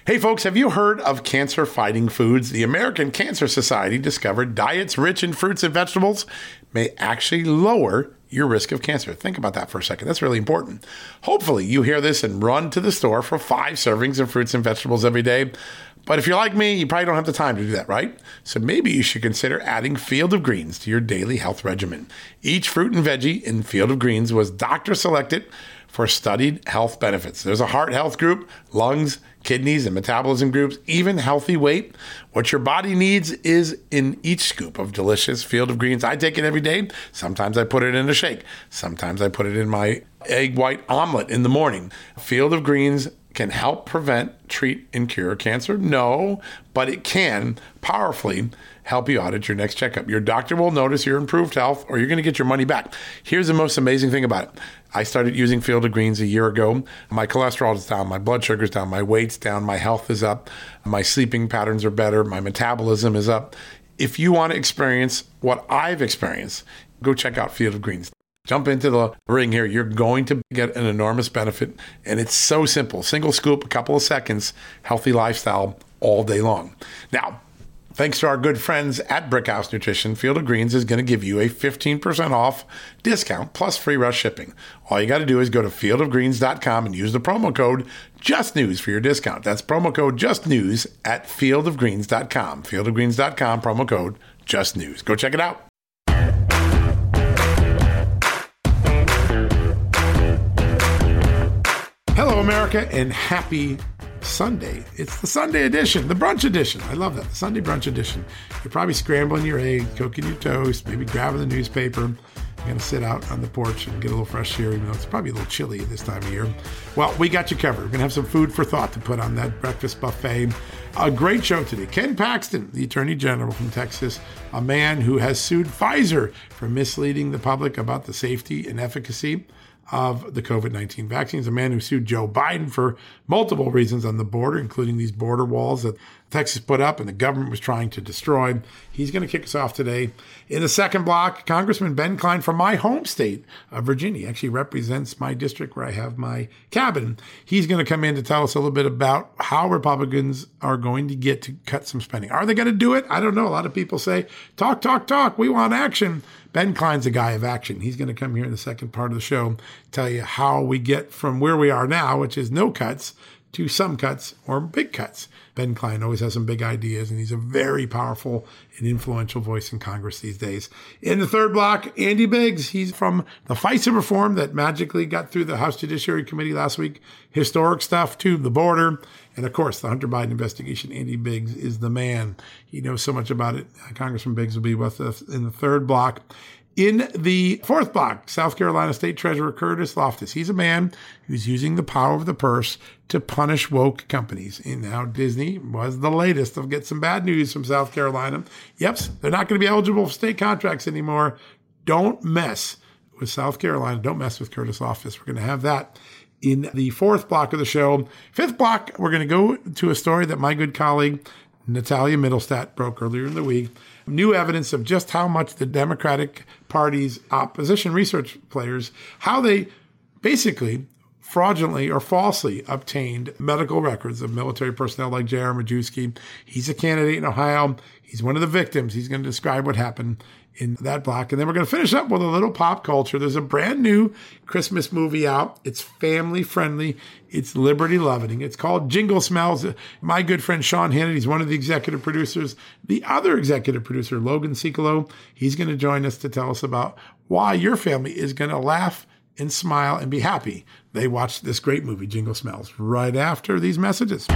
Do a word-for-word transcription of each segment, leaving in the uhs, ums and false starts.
Hey folks, have you heard of cancer-fighting foods? The American Cancer Society discovered diets rich in fruits and vegetables may actually lower your risk of cancer. Think about that for a second. That's really important. Hopefully you hear this and run to the store for five servings of fruits and vegetables every day. But if you're like me, you probably don't have the time to do that, right? So maybe you should consider adding Field of Greens to your daily health regimen. Each fruit and veggie in Field of Greens was doctor selected for studied health benefits. There's a heart health group, lungs, kidneys, and metabolism groups, even healthy weight. What your body needs is in each scoop of delicious Field of Greens. I take it every day. Sometimes I put it in a shake. Sometimes I put it in my egg white omelet in the morning. Field of Greens can help prevent, treat, and cure cancer? No, but it can powerfully help you out at your next checkup. Your doctor will notice your improved health, or you're going to get your money back. Here's the most amazing thing about it. I started using Field of Greens a year ago. My cholesterol is down, my blood sugar's down, my weight's down, my health is up, my sleeping patterns are better, my metabolism is up. If you want to experience what I've experienced, go check out Field of Greens. Jump into the ring here. You're going to get an enormous benefit, and it's so simple. Single scoop, a couple of seconds, healthy lifestyle all day long. Now, thanks to our good friends at Brickhouse Nutrition, Field of Greens is going to give you a fifteen percent off discount plus free rush shipping. All you got to do is go to field of greens dot com and use the promo code JUSTNEWS for your discount. That's promo code JUSTNEWS at field of greens dot com. field of greens dot com, promo code JUSTNEWS. Go check it out. Hello, America, and happy Sunday. It's the Sunday edition, the brunch edition. I love that, the Sunday brunch edition. You're probably scrambling your eggs, cooking your toast, maybe grabbing the newspaper. You're going to sit out on the porch and get a little fresh air, even though it's probably a little chilly at this time of year. Well, we got you covered. We're going to have some food for thought to put on that breakfast buffet. A great show today. Ken Paxton, the Attorney General from Texas, a man who has sued Pfizer for misleading the public about the safety and efficacy of the covid nineteen vaccines, a man who sued Joe Biden for multiple reasons on the border, including these border walls that Texas put up and the government was trying to destroy. He's going to kick us off today. In the second block, Congressman Ben Cline from my home state of Virginia, actually represents my district where I have my cabin. He's going to come in to tell us a little bit about how Republicans are going to get to cut some spending. Are they going to do it? I don't know. A lot of people say, talk, talk, talk. We want action. Ben Cline's a guy of action. He's going to come here in the second part of the show, tell you how we get from where we are now, which is no cuts, to some cuts or big cuts. Ben Cline always has some big ideas, and he's a very powerful and influential voice in Congress these days. In the third block, Andy Biggs. He's from the FISA reform that magically got through the House Judiciary Committee last week. Historic stuff to the border. And of course, the Hunter Biden investigation. Andy Biggs is the man. He knows so much about it. Congressman Biggs will be with us in the third block. In the fourth block, South Carolina State Treasurer Curtis Loftus. He's a man who's using the power of the purse to punish woke companies. And now Disney was the latest. They'll get some bad news from South Carolina. Yep, they're not going to be eligible for state contracts anymore. Don't mess with South Carolina. Don't mess with Curtis Loftus. We're going to have that in the fourth block of the show. Fifth block, we're going to go to a story that my good colleague Natalia Mittelstadt broke earlier in the week. New evidence of just how much the Democratic Party's opposition research players, how they basically fraudulently or falsely obtained medical records of military personnel like J R. Majewski. He's a candidate in Ohio. He's one of the victims. He's going to describe what happened in that block. And then we're going to finish up with a little pop culture. There's a brand new Christmas movie out. It's family friendly. It's liberty loving. It's called Jingle Smells. My good friend Sean Hannity is one of the executive producers. The other executive producer, Logan Sicolo, he's going to join us to tell us about why your family is going to laugh and smile and be happy they watched this great movie, Jingle Smells, right after these messages.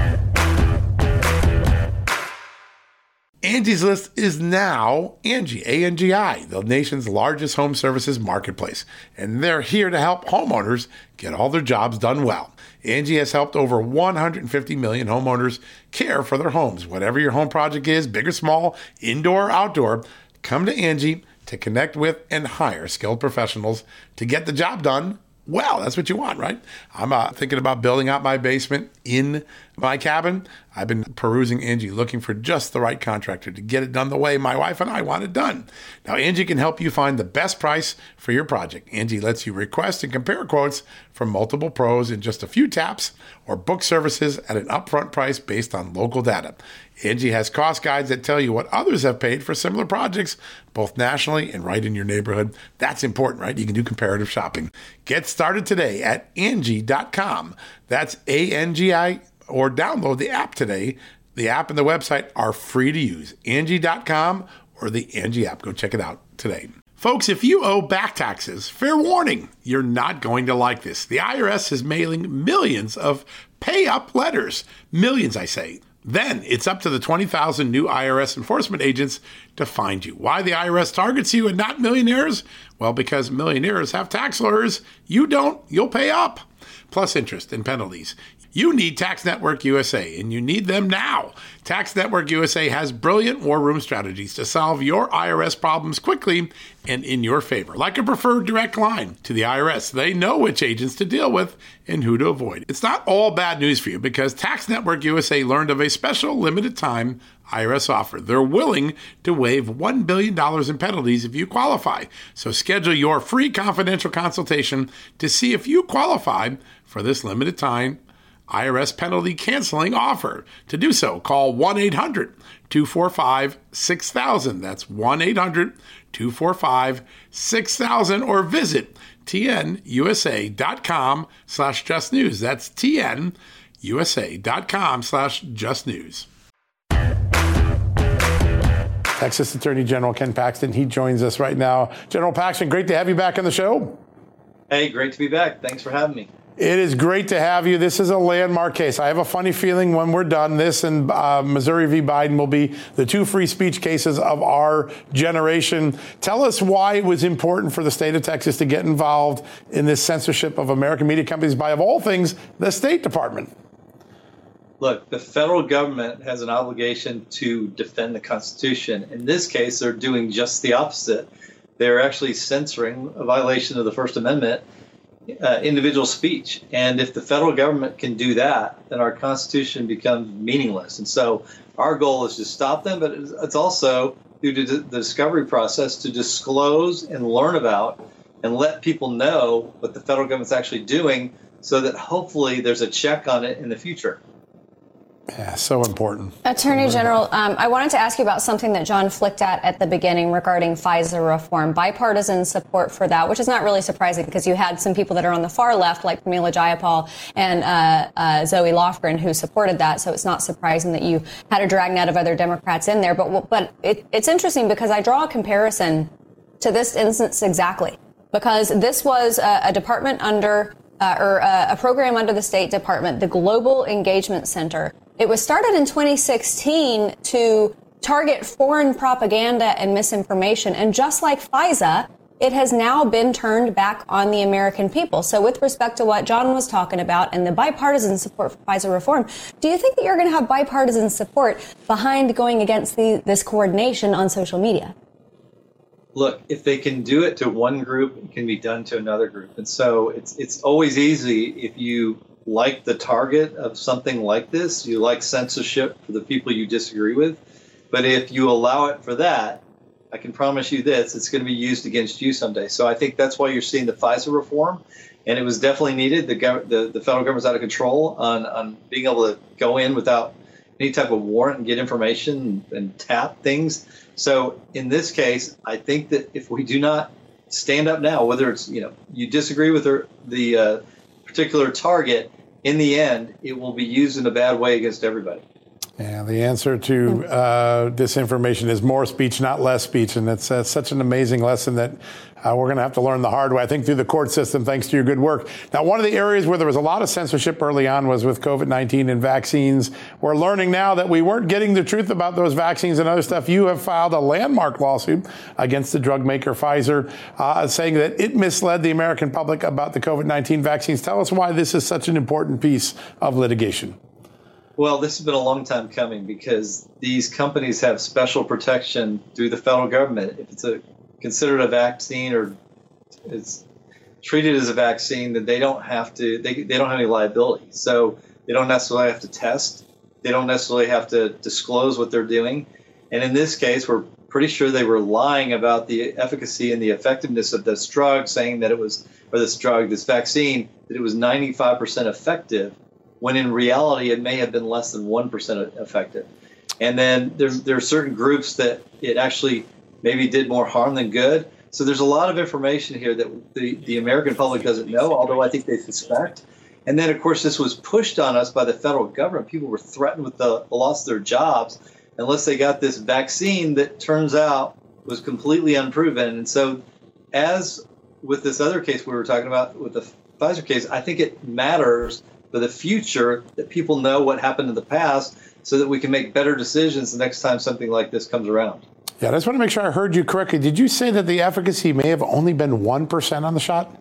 Angie's List is now Angie, A N G I, the nation's largest home services marketplace. And they're here to help homeowners get all their jobs done well. Angie has helped over one hundred fifty million homeowners care for their homes. Whatever your home project is, big or small, indoor or outdoor, come to Angie to connect with and hire skilled professionals to get the job done well. That's what you want, right? I'm uh, thinking about building out my basement in my cabin, I've been perusing Angie, looking for just the right contractor to get it done the way my wife and I want it done. Now, Angie can help you find the best price for your project. Angie lets you request and compare quotes from multiple pros in just a few taps, or book services at an upfront price based on local data. Angie has cost guides that tell you what others have paid for similar projects, both nationally and right in your neighborhood. That's important, right? You can do comparative shopping. Get started today at Angie dot com. That's A N G I, or download the app today. The app and the website are free to use. Angie dot com or the Angie app. Go check it out today. Folks, if you owe back taxes, fair warning, you're not going to like this. The I R S is mailing millions of pay-up letters. Millions, I say. Then it's up to the twenty thousand new I R S enforcement agents to find you. Why the I R S targets you and not millionaires? Well, because millionaires have tax lawyers. You don't. You'll pay up, plus interest and penalties. You need Tax Network U S A, and you need them now. Tax Network U S A has brilliant war room strategies to solve your I R S problems quickly and in your favor, like a preferred direct line to the I R S. They know which agents to deal with and who to avoid. It's not all bad news for you, because Tax Network U S A learned of a special limited time I R S offer. They're willing to waive one billion dollars in penalties if you qualify. So schedule your free confidential consultation to see if you qualify for this limited time I R S penalty canceling offer. To do so, call one eight hundred two four five six thousand. That's one eight hundred two four five six thousand, or visit tnusa.com slash just news. That's tnusa.com slash just news. Texas Attorney General Ken Paxton, he joins us right now. General Paxton, great to have you back on the show. Hey, great to be back. Thanks for having me. It is great to have you. This is a landmark case. I have a funny feeling when we're done, this and uh, Missouri v. Biden will be the two free speech cases of our generation. Tell us why it was important for the state of Texas to get involved in this censorship of American media companies by, of all things, the State Department. Look, the federal government has an obligation to defend the Constitution. In this case, they're doing just the opposite. They're actually censoring a violation of the First Amendment, Uh, individual speech. And if the federal government can do that, then our Constitution becomes meaningless. And so our goal is to stop them, but it's also through the discovery process to disclose and learn about and let people know what the federal government's actually doing, so that hopefully there's a check on it in the future. Yeah, so important. Attorney General, um, I wanted to ask you about something that John flicked at at the beginning regarding FISA reform. Bipartisan support for that, which is not really surprising, because you had some people that are on the far left, like Pramila Jayapal and uh, uh, Zoe Lofgren, who supported that. So it's not surprising that you had a dragnet of other Democrats in there. But but it, it's interesting, because I draw a comparison to this instance exactly, because this was a, a department under uh, or a, a program under the State Department, the Global Engagement Center. It was started in twenty sixteen to target foreign propaganda and misinformation. And just like FISA, it has now been turned back on the American people. So with respect to what John was talking about and the bipartisan support for FISA reform, do you think that you're going to have bipartisan support behind going against the, this coordination on social media? Look, if they can do it to one group, it can be done to another group. And so it's it's always easy if you like the target of something like this, you like censorship for the people you disagree with. But if you allow it for that, I can promise you this, it's going to be used against you someday. So I think that's why you're seeing the FISA reform. And it was definitely needed. The, gov- the, the federal government's out of control on, on being able to go in without any type of warrant and get information and, and tap things. So in this case, I think that if we do not stand up now, whether it's, you know, you disagree with the, the uh, particular target, in the end, it will be used in a bad way against everybody. Yeah, the answer to uh, disinformation is more speech, not less speech. And it's uh, such an amazing lesson that uh, we're going to have to learn the hard way, I think, through the court system, thanks to your good work. Now, one of the areas where there was a lot of censorship early on was with COVID nineteen and vaccines. We're learning now that we weren't getting the truth about those vaccines and other stuff. You have filed a landmark lawsuit against the drug maker Pfizer, uh, saying that it misled the American public about the COVID nineteen vaccines. Tell us why this is such an important piece of litigation. Well, this has been a long time coming, because these companies have special protection through the federal government. If it's a considered a vaccine or it's treated as a vaccine, then they don't have to, they, they don't have any liability. So They don't necessarily have to test. They don't necessarily have to disclose what they're doing. And in this case, we're pretty sure they were lying about the efficacy and the effectiveness of this drug, saying that it was, or this drug, this vaccine, that it was ninety-five percent effective, when in reality it may have been less than one percent effective. And then there's, there are certain groups that it actually maybe did more harm than good. So there's a lot of information here that the, the American public doesn't know, although I think they suspect. And then, of course, this was pushed on us by the federal government. People were threatened with the loss of their jobs unless they got this vaccine that turns out was completely unproven. And so as with this other case we were talking about with the Pfizer case, I think it matters for the future that people know what happened in the past so that we can make better decisions the next time something like this comes around. Yeah, I just want to make sure I heard you correctly. Did you say that the efficacy may have only been one percent on the shot?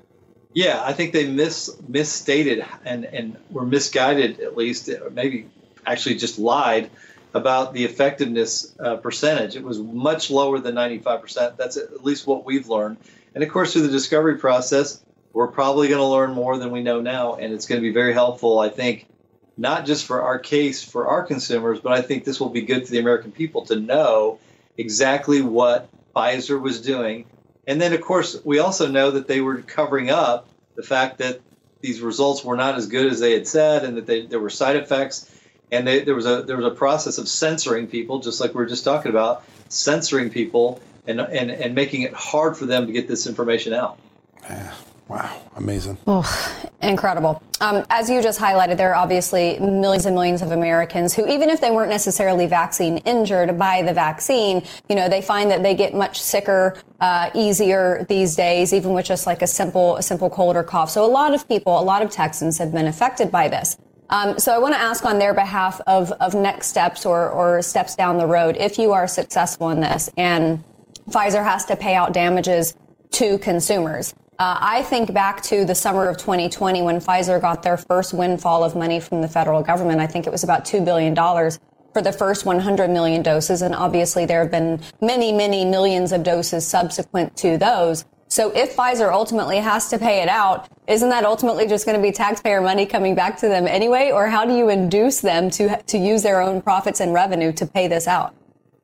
Yeah, I think they mis misstated and, and were misguided, at least, or maybe actually just lied about the effectiveness uh, percentage. It was much lower than ninety-five percent. That's at least what we've learned. And of course, through the discovery process, we're probably going to learn more than we know now. And it's going to be very helpful, I think, not just for our case, for our consumers, but I think this will be good for the American people to know exactly what Pfizer was doing. And then, of course, we also know that they were covering up the fact that these results were not as good as they had said, and that they, there were side effects. And they, there was a there was a process of censoring people, just like we were just talking about, censoring people and and, and making it hard for them to get this information out. Yeah. Wow. Amazing. Oh, incredible. Um, as you just highlighted, there are obviously millions and millions of Americans who, even if they weren't necessarily vaccine injured by the vaccine, you know, they find that they get much sicker, uh, easier these days, even with just like a simple, a simple cold or cough. So a lot of people, a lot of Texans have been affected by this. Um, so I want to ask on their behalf of, of next steps or, or steps down the road, if you are successful in this and Pfizer has to pay out damages to consumers. Uh, I think back to the summer of twenty twenty when Pfizer got their first windfall of money from the federal government. I think it was about two billion dollars for the first one hundred million doses. And obviously there have been many, many millions of doses subsequent to those. So if Pfizer ultimately has to pay it out, isn't that ultimately just going to be taxpayer money coming back to them anyway? Or how do you induce them to to use their own profits and revenue to pay this out?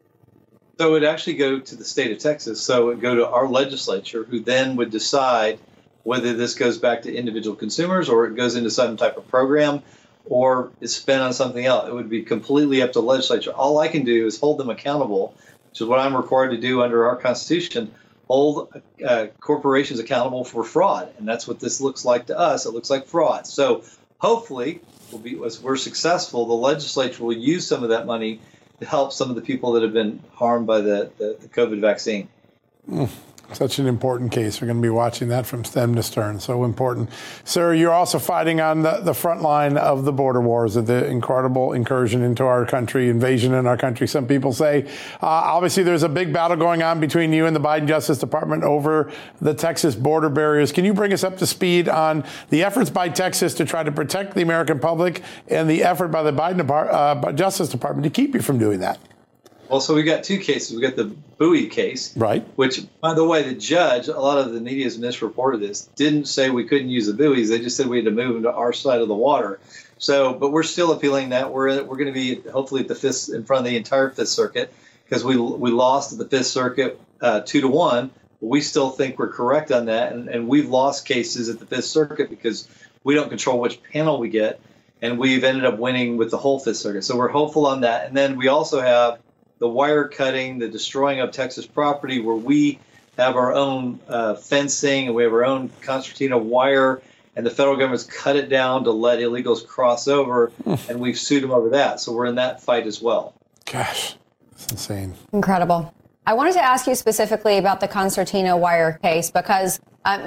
So it would actually go to the state of Texas. So it would go to our legislature, who then would decide whether this goes back to individual consumers or it goes into some type of program or is spent on something else. It would be completely up to the legislature. All I can do is hold them accountable, which is what I'm required to do under our Constitution, hold uh, corporations accountable for fraud. And that's what this looks like to us. It looks like fraud. So hopefully, we'll be, as we're successful, the legislature will use some of that money to help some of the people that have been harmed by the, the, the COVID vaccine. Mm, such an important case. We're going to be watching that from stem to stern. So important. Sir, you're also fighting on the, the front line of the border wars, of the incredible incursion into our country, invasion in our country, some people say. Uh, obviously, there's a big battle going on between you and the Biden Justice Department over the Texas border barriers. Can you bring us up to speed on the efforts by Texas to try to protect the American public and the effort by the Biden Depart- uh, Justice Department to keep you from doing that? Well, so we got two cases. We got the Bowie case, right? Which, by the way, the judge, a lot of the media has misreported this, didn't say we couldn't use the buoys. They just said we had to move them to our side of the water. So, but we're still appealing that. We're we're going to be hopefully at the fifth, in front of the entire Fifth Circuit, because we we lost at the Fifth Circuit uh, two to one. We still think we're correct on that, and, and we've lost cases at the Fifth Circuit because we don't control which panel we get, and we've ended up winning with the whole Fifth Circuit. So we're hopeful on that. And then we also have the wire cutting, the destroying of Texas property, where we have our own uh, fencing and we have our own concertina wire, and the federal government's cut it down to let illegals cross over, and we've sued them over that. So we're in that fight as well. Gosh, that's insane. Incredible. I wanted to ask you specifically about the concertina wire case because um,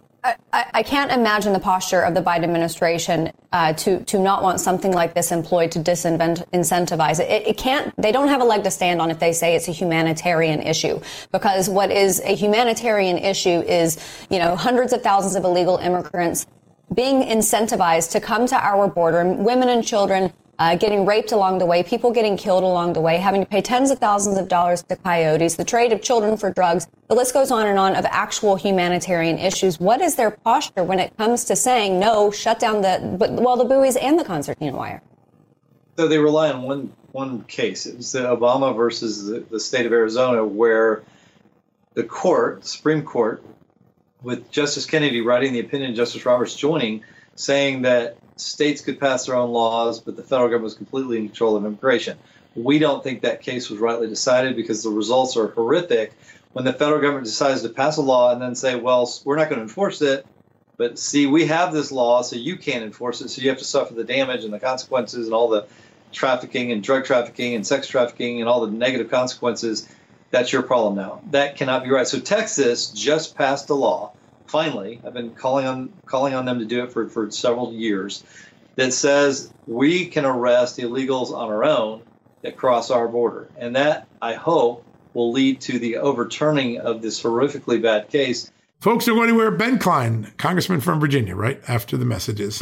I, I can't imagine the posture of the Biden administration uh, to to not want something like this employed to disincentivize it. it. It can't. They don't have a leg to stand on if they say it's a humanitarian issue, because what is a humanitarian issue is, you know, hundreds of thousands of illegal immigrants being incentivized to come to our border, women and children uh, getting raped along the way, people getting killed along the way, having to pay tens of thousands of dollars to coyotes, the trade of children for drugs. The list goes on and on of actual humanitarian issues. What is their posture when it comes to saying, no, shut down the, but, well, the buoys and the concertina wire? So they rely on one one case. It was the Obama versus the, the state of Arizona, where the court, the Supreme Court, with Justice Kennedy writing the opinion, Justice Roberts joining, saying that states could pass their own laws, but the federal government was completely in control of immigration. We don't think that case was rightly decided because the results are horrific when the federal government decides to pass a law and then say, well, we're not going to enforce it. But see, we have this law, so you can't enforce it, so you have to suffer the damage and the consequences and all the trafficking and drug trafficking and sex trafficking and all the negative consequences. That's your problem now. That cannot be right. So Texas just passed a law, finally, I've been calling on calling on them to do it for, for several years, that says we can arrest illegals on our own that cross our border. And that, I hope, will lead to the overturning of this horrifically bad case. Folks, don't go anywhere. Ben Cline, Congressman from Virginia, right after the messages.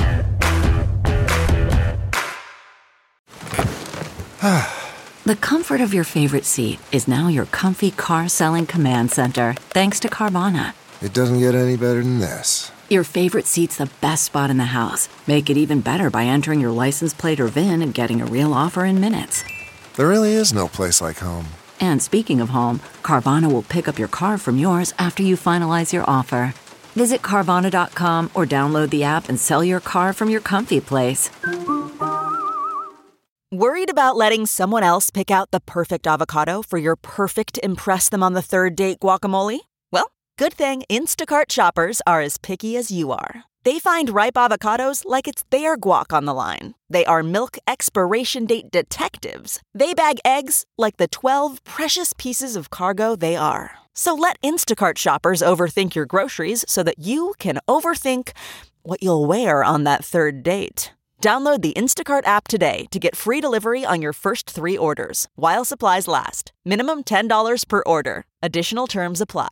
The comfort of your favorite seat is now your comfy car selling command center, thanks to Carvana. It doesn't get any better than this. Your favorite seat's the best spot in the house. Make it even better by entering your license plate or V I N and getting a real offer in minutes. There really is no place like home. And speaking of home, Carvana will pick up your car from yours after you finalize your offer. Visit Carvana dot com or download the app and sell your car from your comfy place. Worried about letting someone else pick out the perfect avocado for your perfect impress-them-on-the-third-date guacamole? Well, good thing Instacart shoppers are as picky as you are. They find ripe avocados like it's their guac on the line. They are milk expiration date detectives. They bag eggs like the twelve precious pieces of cargo they are. So let Instacart shoppers overthink your groceries so that you can overthink what you'll wear on that third date. Download the Instacart app today to get free delivery on your first three orders, while supplies last. Minimum ten dollars per order. Additional terms apply.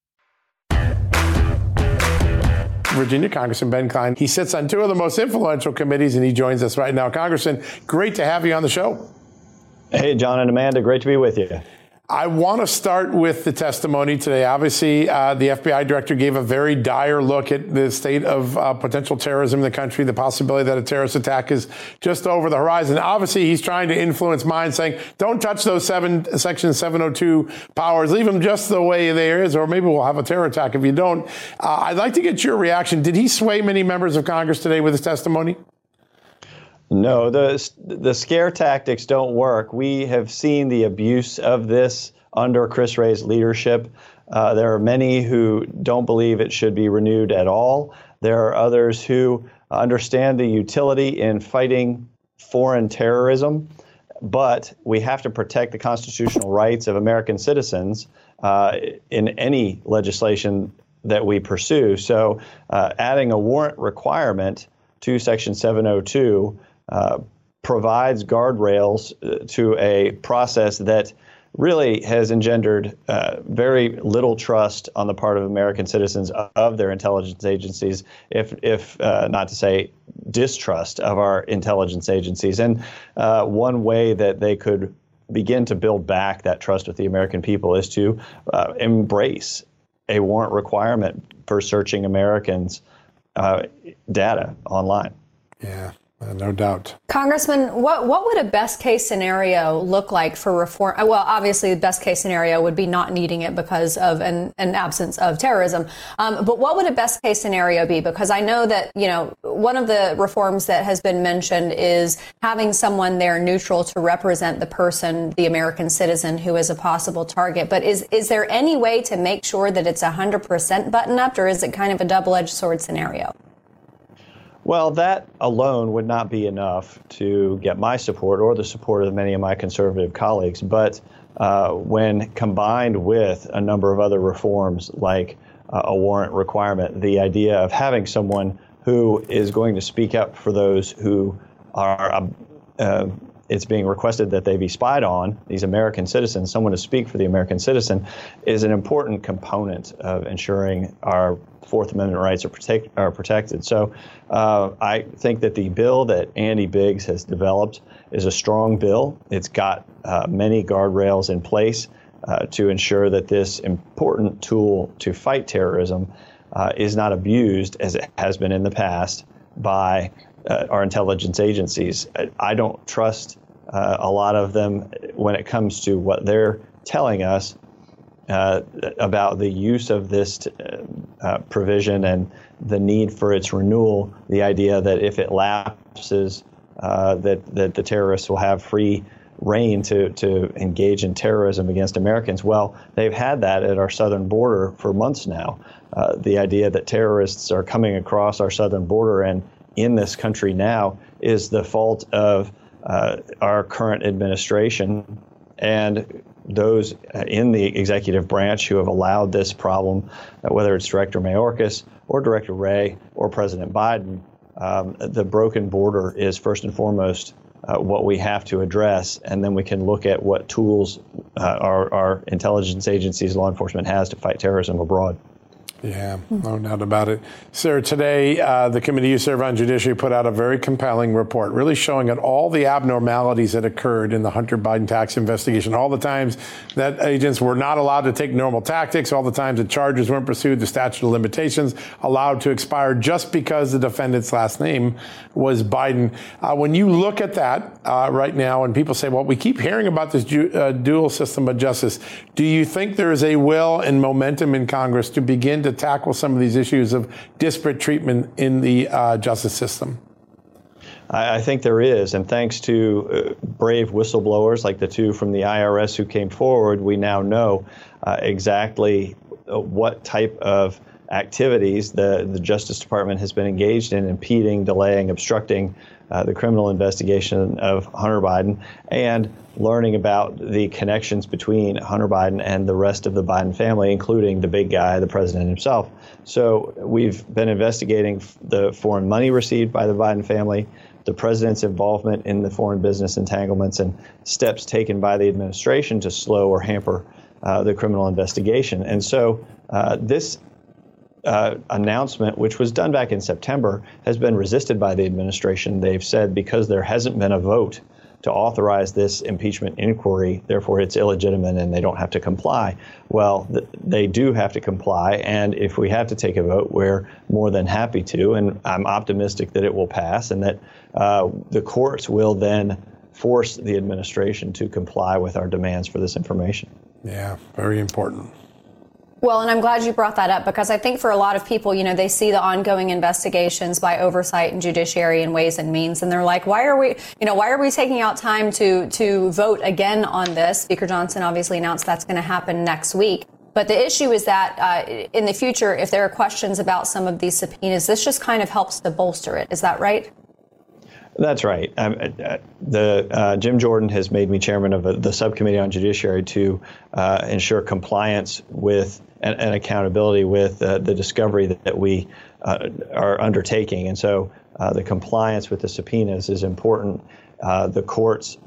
Virginia Congressman Ben Cline. He sits on two of the most influential committees, and he joins us right now. Congressman, great to have you on the show. Hey, John and Amanda, great to be with you. I want to start with the testimony today. Obviously, uh, the F B I director gave a very dire look at the state of uh, potential terrorism in the country, the possibility that a terrorist attack is just over the horizon. Obviously, he's trying to influence minds, saying, don't touch those seven, Section seven oh two powers. Leave them just the way they is, or maybe we'll have a terror attack if you don't. Uh, I'd like to get your reaction. Did he sway many members of Congress today with his testimony? No, the the scare tactics don't work. We have seen the abuse of this under Chris Wray's leadership. Uh, there are many who don't believe it should be renewed at all. There are others who understand the utility in fighting foreign terrorism, but we have to protect the constitutional rights of American citizens uh, in any legislation that we pursue. So uh, adding a warrant requirement to Section seven oh two Uh, provides guardrails uh, to a process that really has engendered uh, very little trust on the part of American citizens of their intelligence agencies, if, if uh, not to say distrust of our intelligence agencies. And uh, one way that they could begin to build back that trust with the American people is to uh, embrace a warrant requirement for searching Americans' uh, data online. Yeah. Uh, no doubt. Congressman, what, what would a best case scenario look like for reform? Well, obviously, the best case scenario would be not needing it because of an, an absence of terrorism. Um, but what would a best case scenario be? Because I know that, you know, one of the reforms that has been mentioned is having someone there neutral to represent the person, the American citizen who is a possible target. But is, is there any way to make sure that it's one hundred percent button up, or is it kind of a double-edged sword scenario? Well, that alone would not be enough to get my support or the support of many of my conservative colleagues. But uh, when combined with a number of other reforms like uh, a warrant requirement, the idea of having someone who is going to speak up for those who are uh, uh, it's being requested that they be spied on, these American citizens, someone to speak for the American citizen, is an important component of ensuring our Fourth Amendment rights are, protect, are protected. So uh, I think that the bill that Andy Biggs has developed is a strong bill. It's got uh, many guardrails in place uh, to ensure that this important tool to fight terrorism uh, is not abused, as it has been in the past, by uh, our intelligence agencies. I don't trust uh, a lot of them when it comes to what they're telling us Uh, about the use of this uh, provision and the need for its renewal, the idea that if it lapses, uh, that, that the terrorists will have free reign to, to engage in terrorism against Americans. Well, they've had that at our southern border for months now. Uh, the idea that terrorists are coming across our southern border and in this country now is the fault of uh, our current administration and those in the executive branch who have allowed this problem, whether it's Director Mayorkas or Director Wray or President Biden. Um, the broken border is first and foremost uh, what we have to address, and then we can look at what tools uh, our, our intelligence agencies, law enforcement has to fight terrorism abroad. Yeah, no doubt about it. Sarah, today, uh, the committee you serve on Judiciary put out a very compelling report, really showing at all the abnormalities that occurred in the Hunter Biden tax investigation, all the times that agents were not allowed to take normal tactics, all the times that charges weren't pursued, the statute of limitations allowed to expire just because the defendant's last name was Biden. Uh, when you look at that uh, right now and people say, well, we keep hearing about this ju- uh, dual system of justice, do you think there is a will and momentum in Congress to begin to tackle some of these issues of disparate treatment in the uh, justice system? I think there is, and thanks to uh, brave whistleblowers like the two from the I R S who came forward, we now know uh, exactly what type of activities the, the Justice Department has been engaged in, impeding, delaying, obstructing uh, the criminal investigation of Hunter Biden, and learning about the connections between Hunter Biden and the rest of the Biden family, including the big guy, the president himself. So we've been investigating the foreign money received by the Biden family, the president's involvement in the foreign business entanglements, and steps taken by the administration to slow or hamper uh, the criminal investigation. And so uh, this uh, announcement, which was done back in September, has been resisted by the administration. They've said because there hasn't been a vote to authorize this impeachment inquiry, therefore it's illegitimate and they don't have to comply. Well, th- they do have to comply, and if we have to take a vote, we're more than happy to, and I'm optimistic that it will pass and that uh, the courts will then force the administration to comply with our demands for this information. Yeah, very important. Well, and I'm glad you brought that up, because I think for a lot of people, you know, they see the ongoing investigations by oversight and judiciary and Ways and Means, and they're like, why are we, you know, why are we taking out time to to vote again on this? Speaker Johnson obviously announced that's going to happen next week. But the issue is that uh, in the future, if there are questions about some of these subpoenas, this just kind of helps to bolster it. Is that right? That's right. Um, uh, the uh, Jim Jordan has made me chairman of a, the subcommittee on judiciary to uh, ensure compliance with and, and accountability with uh, the discovery that, that we uh, are undertaking. And so uh, the compliance with the subpoenas is important. Uh, the courts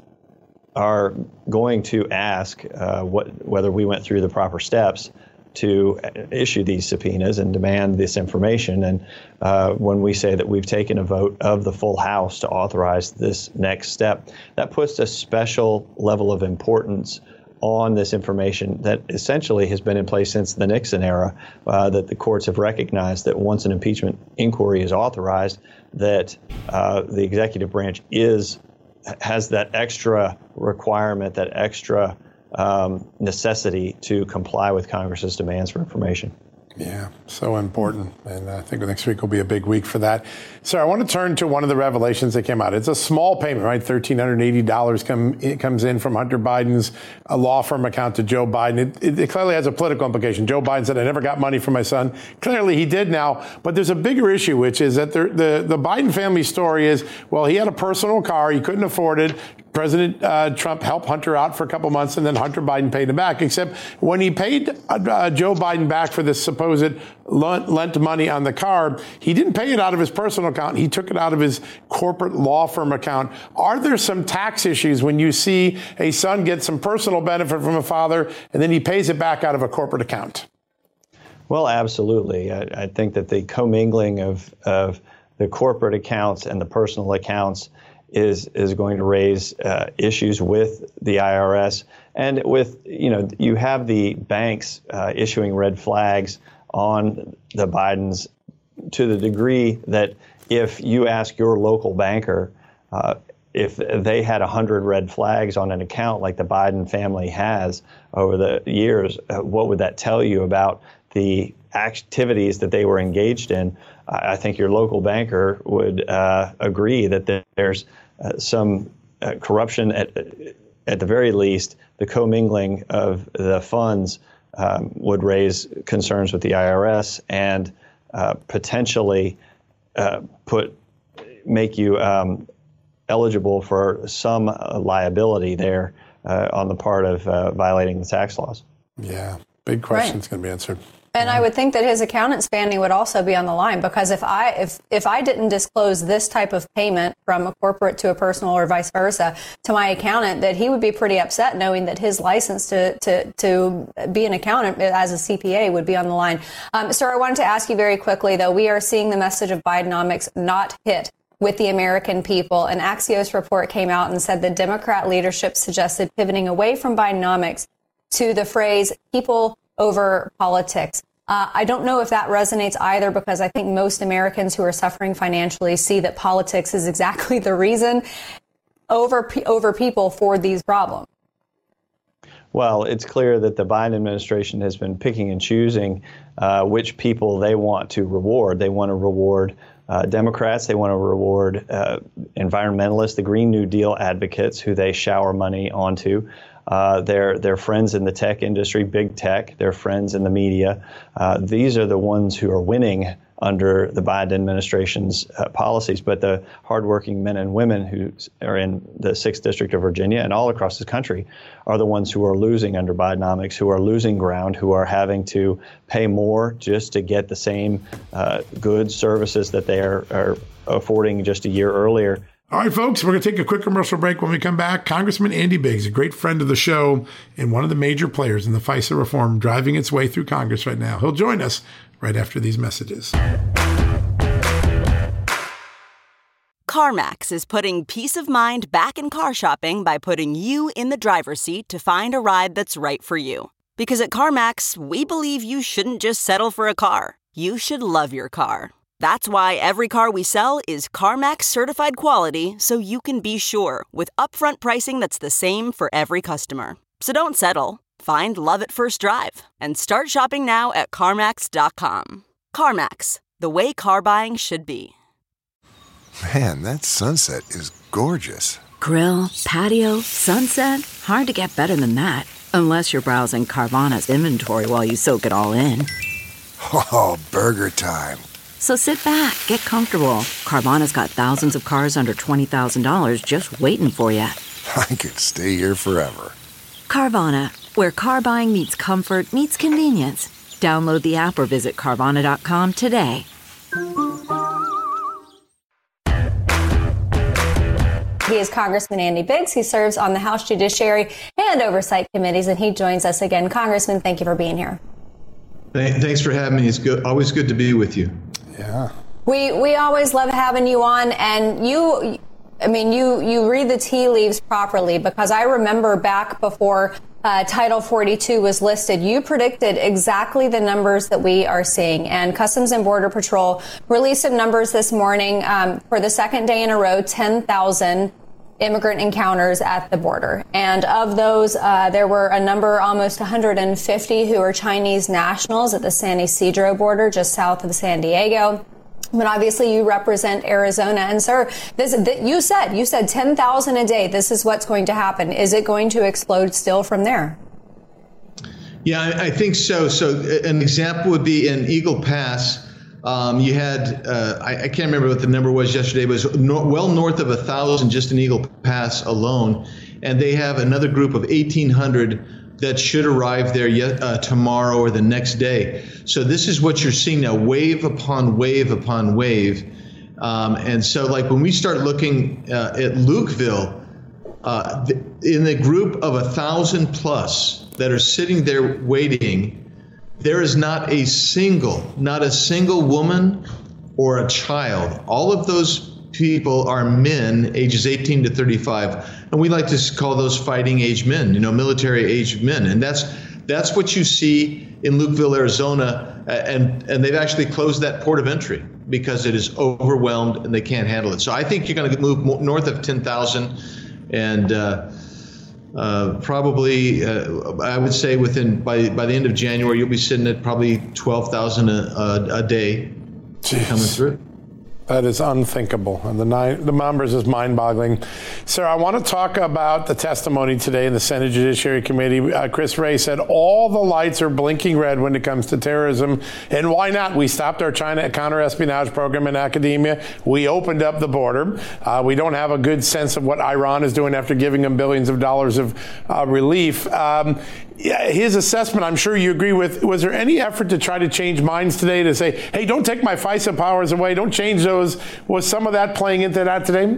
are going to ask uh, what, whether we went through the proper steps to issue these subpoenas and demand this information. And uh, when we say that we've taken a vote of the full House to authorize this next step, that puts a special level of importance on this information that essentially has been in place since the Nixon era, uh, that the courts have recognized that once an impeachment inquiry is authorized, that uh, the executive branch is has that extra requirement, that extra Um, necessity to comply with Congress's demands for information. Yeah, so important. And I think next week will be a big week for that. So I want to turn to one of the revelations that came out. It's a small payment, right? one thousand three hundred eighty dollars come, it comes in from Hunter Biden's a law firm account to Joe Biden. It, it, it clearly has a political implication. Joe Biden said, I never got money from my son. Clearly he did now. But there's a bigger issue, which is that the, the, the Biden family story is, well, he had a personal car. He couldn't afford it. President uh, Trump helped Hunter out for a couple months, and then Hunter Biden paid him back. Except when he paid uh, Joe Biden back for this supposed lent money on the car, he didn't pay it out of his personal account. He took it out of his corporate law firm account. Are there some tax issues when you see a son get some personal benefit from a father, and then he pays it back out of a corporate account? Well, absolutely. I, I think that the commingling of, of the corporate accounts and the personal accounts is is going to raise uh, issues with the I R S, and with, you know, you have the banks uh, issuing red flags on the Bidens to the degree that if you ask your local banker uh, if they had one hundred red flags on an account like the Biden family has over the years, uh, what would that tell you about the activities that they were engaged in? I think your local banker would uh, agree that there's uh, some uh, corruption at at the very least. The commingling of the funds um, would raise concerns with the I R S and uh, potentially uh, put make you um, eligible for some uh, liability there uh, on the part of uh, violating the tax laws. Yeah, big question's Right. going to be answered. And I would think that his accountant standing would also be on the line, because if I if if I didn't disclose this type of payment from a corporate to a personal or vice versa to my accountant, that he would be pretty upset knowing that his license to to to be an accountant as a C P A would be on the line. Um, sir, I wanted to ask you very quickly, though. We are seeing the message of Bidenomics not hit with the American people. An Axios report came out and said the Democrat leadership suggested pivoting away from Bidenomics to the phrase people over politics. Uh, I don't know if that resonates either, because I think most Americans who are suffering financially see that politics is exactly the reason over over people for these problems. Well, it's clear that the Biden administration has been picking and choosing uh, which people they want to reward. They want to reward uh, Democrats. They want to reward uh, environmentalists, the Green New Deal advocates who they shower money onto. Uh, they're, they're friends in the tech industry, big tech. They're friends in the media. Uh, these are the ones who are winning under the Biden administration's uh, policies. But the hardworking men and women who are in the sixth District of Virginia and all across the country are the ones who are losing under Bidenomics, who are losing ground, who are having to pay more just to get the same uh, goods, services that they are, are affording just a year earlier. All right, folks, we're going to take a quick commercial break. When we come back, Congressman Andy Biggs, a great friend of the show and one of the major players in the FISA reform driving its way through Congress right now. He'll join us right after these messages. CarMax is putting peace of mind back in car shopping by putting you in the driver's seat to find a ride that's right for you. Because at CarMax, we believe you shouldn't just settle for a car. You should love your car. That's why every car we sell is CarMax certified quality, so you can be sure with upfront pricing that's the same for every customer. So don't settle. Find love at first drive and start shopping now at CarMax dot com. CarMax, the way car buying should be. Man, that sunset is gorgeous. Grill, patio, sunset. Hard to get better than that. Unless you're browsing Carvana's inventory while you soak it all in. Oh, burger time. So sit back, get comfortable. Carvana's got thousands of cars under twenty thousand dollars just waiting for you. I could stay here forever. Carvana, where car buying meets comfort, meets convenience. Download the app or visit Carvana dot com today. He is Congressman Andy Biggs. He serves on the House Judiciary and Oversight Committees, and he joins us again. Congressman, thank you for being here. Thanks for having me. It's good. Always good to be with you. Yeah. We we always love having you on, and you, I mean, you, you read the tea leaves properly, because I remember back before uh, Title forty-two was listed, you predicted exactly the numbers that we are seeing. And Customs and Border Patrol released some numbers this morning um, for the second day in a row, ten thousand immigrant encounters at the border. And of those, uh, there were a number, almost one hundred fifty, who are Chinese nationals at the San Ysidro border, just south of San Diego. But obviously you represent Arizona. And sir, this, th- you said, you said ten thousand a day. This is what's going to happen. Is it going to explode still from there? Yeah, I, I think so. So an example would be in Eagle Pass. Um, you had, uh, I, I can't remember what the number was yesterday, but it was no, well north of a thousand just in Eagle Pass alone. And they have another group of eighteen hundred that should arrive there yet, uh, tomorrow or the next day. So this is what you're seeing now, wave upon wave upon wave. Um, and so like when we start looking uh, at Lukeville, uh, th- in the group of a thousand plus that are sitting there waiting, there is not a single, not a single woman or a child. All of those people are men ages eighteen to thirty-five. And we like to call those fighting age men, you know, military age men. And that's that's what you see in Lukeville, Arizona. And, and they've actually closed that port of entry because it is overwhelmed and they can't handle it. So I think you're going to move north of ten thousand and uh, uh, probably, uh, I would say within by, by the end of January, you'll be sitting at probably twelve thousand a, a, a day. Jeez. Coming through. That is unthinkable. And the nine, the numbers is mind-boggling. Sir, I want to talk about the testimony today in the Senate Judiciary Committee. Uh, Chris Wray said all the lights are blinking red when it comes to terrorism. And why not? We stopped our China counter-espionage program in academia. We opened up the border. Uh, we don't have a good sense of what Iran is doing after giving them billions of dollars of uh, relief. Um, his assessment, I'm sure you agree with, was there any effort to try to change minds today to say, hey, don't take my FISA powers away, don't change those? Was some of that playing into that today?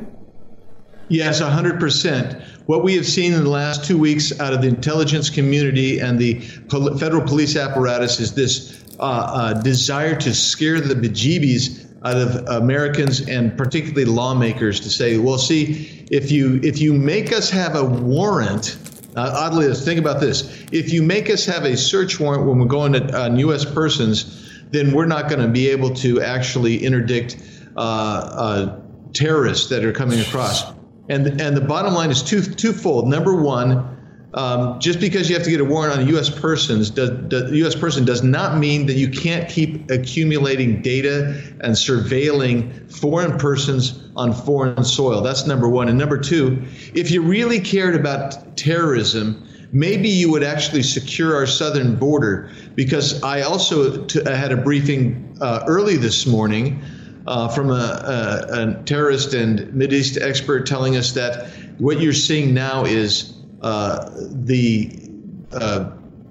Yes, one hundred percent. What we have seen in the last two weeks out of the intelligence community and the pol- federal police apparatus is this uh, uh, desire to scare the bejeebies out of Americans and particularly lawmakers to say, well, see, if you if you make us have a warrant, uh, oddly, let's think about this. If you make us have a search warrant when we're going to, on U S persons, then we're not going to be able to actually interdict uh, uh, terrorists that are coming across. And and the bottom line is two twofold. Number one, um, just because you have to get a warrant on a U S persons, does, the U S person does not mean that you can't keep accumulating data and surveilling foreign persons on foreign soil. That's number one. And number two, if you really cared about terrorism, maybe you would actually secure our southern border, because I also t- I had a briefing uh, early this morning uh, from a, a, a terrorist and Mideast expert telling us that what you're seeing now is uh, the uh,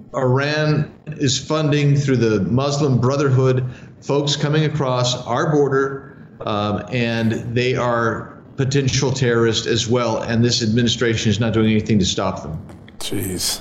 Iran is funding through the Muslim Brotherhood folks coming across our border, um, and they are potential terrorists as well, and this administration is not doing anything to stop them. Jeez.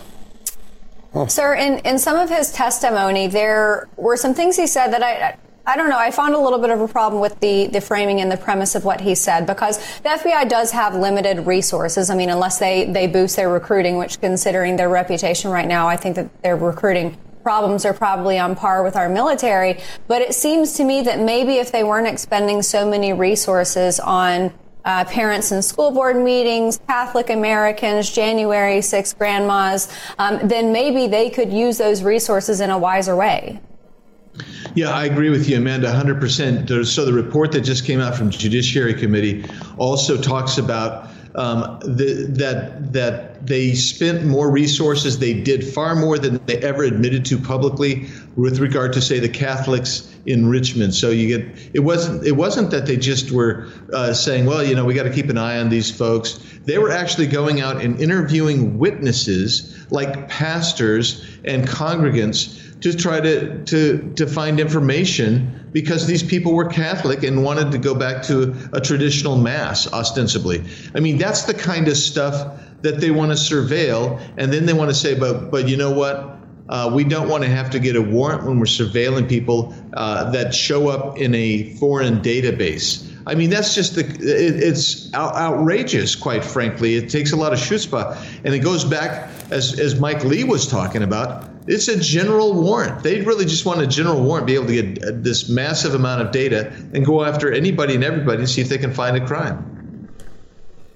Oh. Sir, in, in some of his testimony, there were some things he said that I, I don't know, I found a little bit of a problem with the, the framing and the premise of what he said, because the F B I does have limited resources. I mean, unless they, they boost their recruiting, which considering their reputation right now, I think that their recruiting problems are probably on par with our military. But it seems to me that maybe if they weren't expending so many resources on Uh, parents in school board meetings, Catholic Americans, January sixth grandmas, um, then maybe they could use those resources in a wiser way. Yeah, I agree with you, Amanda, one hundred percent. So the report that just came out from the Judiciary Committee also talks about um, the, that that they spent more resources. They did far more than they ever admitted to publicly with regard to, say, the Catholics in Richmond. So you get it wasn't it wasn't that they just were uh, saying, well, you know, we got to keep an eye on these folks. They were actually going out and interviewing witnesses like pastors and congregants to try to to to find information, because these people were Catholic and wanted to go back to a traditional mass, ostensibly. I mean, that's the kind of stuff that they want to surveil, and then they want to say, but but you know what? Uh, we don't want to have to get a warrant when we're surveilling people uh, that show up in a foreign database. I mean, that's just the, it, it's out, outrageous, quite frankly. It takes a lot of chutzpah. And it goes back, as, as Mike Lee was talking about, it's a general warrant. They really just want a general warrant, be able to get this massive amount of data and go after anybody and everybody and see if they can find a crime.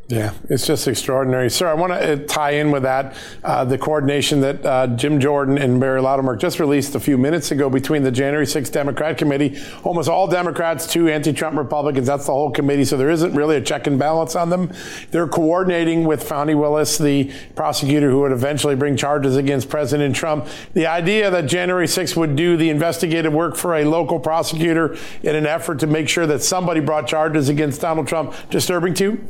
Yeah, it's just extraordinary. Sir, I want to tie in with that, uh, the coordination that uh, Jim Jordan and Barry Latimer just released a few minutes ago between the January sixth Democrat Committee, almost all Democrats, two anti-Trump Republicans. That's the whole committee, so there isn't really a check and balance on them. They're coordinating with Fani Willis, the prosecutor who would eventually bring charges against President Trump. The idea that January sixth would do the investigative work for a local prosecutor in an effort to make sure that somebody brought charges against Donald Trump, disturbing to you?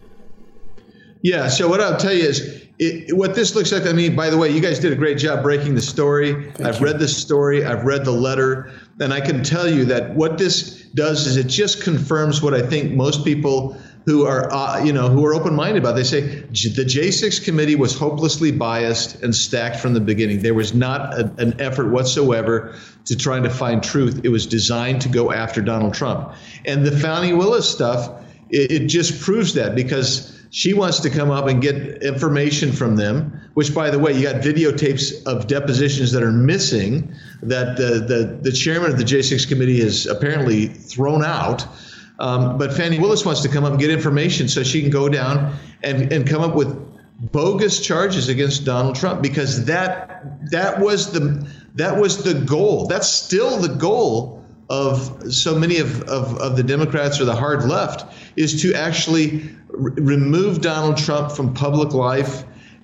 Yeah, so what I'll tell you is it, what this looks like. I mean, by the way, you guys did a great job breaking the story. Thank I've you. read the story. I've read the letter. And I can tell you that what this does is it just confirms what I think most people who are, uh, you know, who are open-minded about. They say the J six committee was hopelessly biased and stacked from the beginning. There was not a, an effort whatsoever to try to find truth. It was designed to go after Donald Trump. And the Fani Willis stuff, it, it just proves that, because she wants to come up and get information from them, which, by the way, you got videotapes of depositions that are missing that the, the, the chairman of the J six committee has apparently thrown out. Um, but Fani Willis wants to come up and get information so she can go down and, and come up with bogus charges against Donald Trump, because that that was the that was the goal. That's still the goal of so many of, of, of the Democrats or the hard left, is to actually r- remove Donald Trump from public life.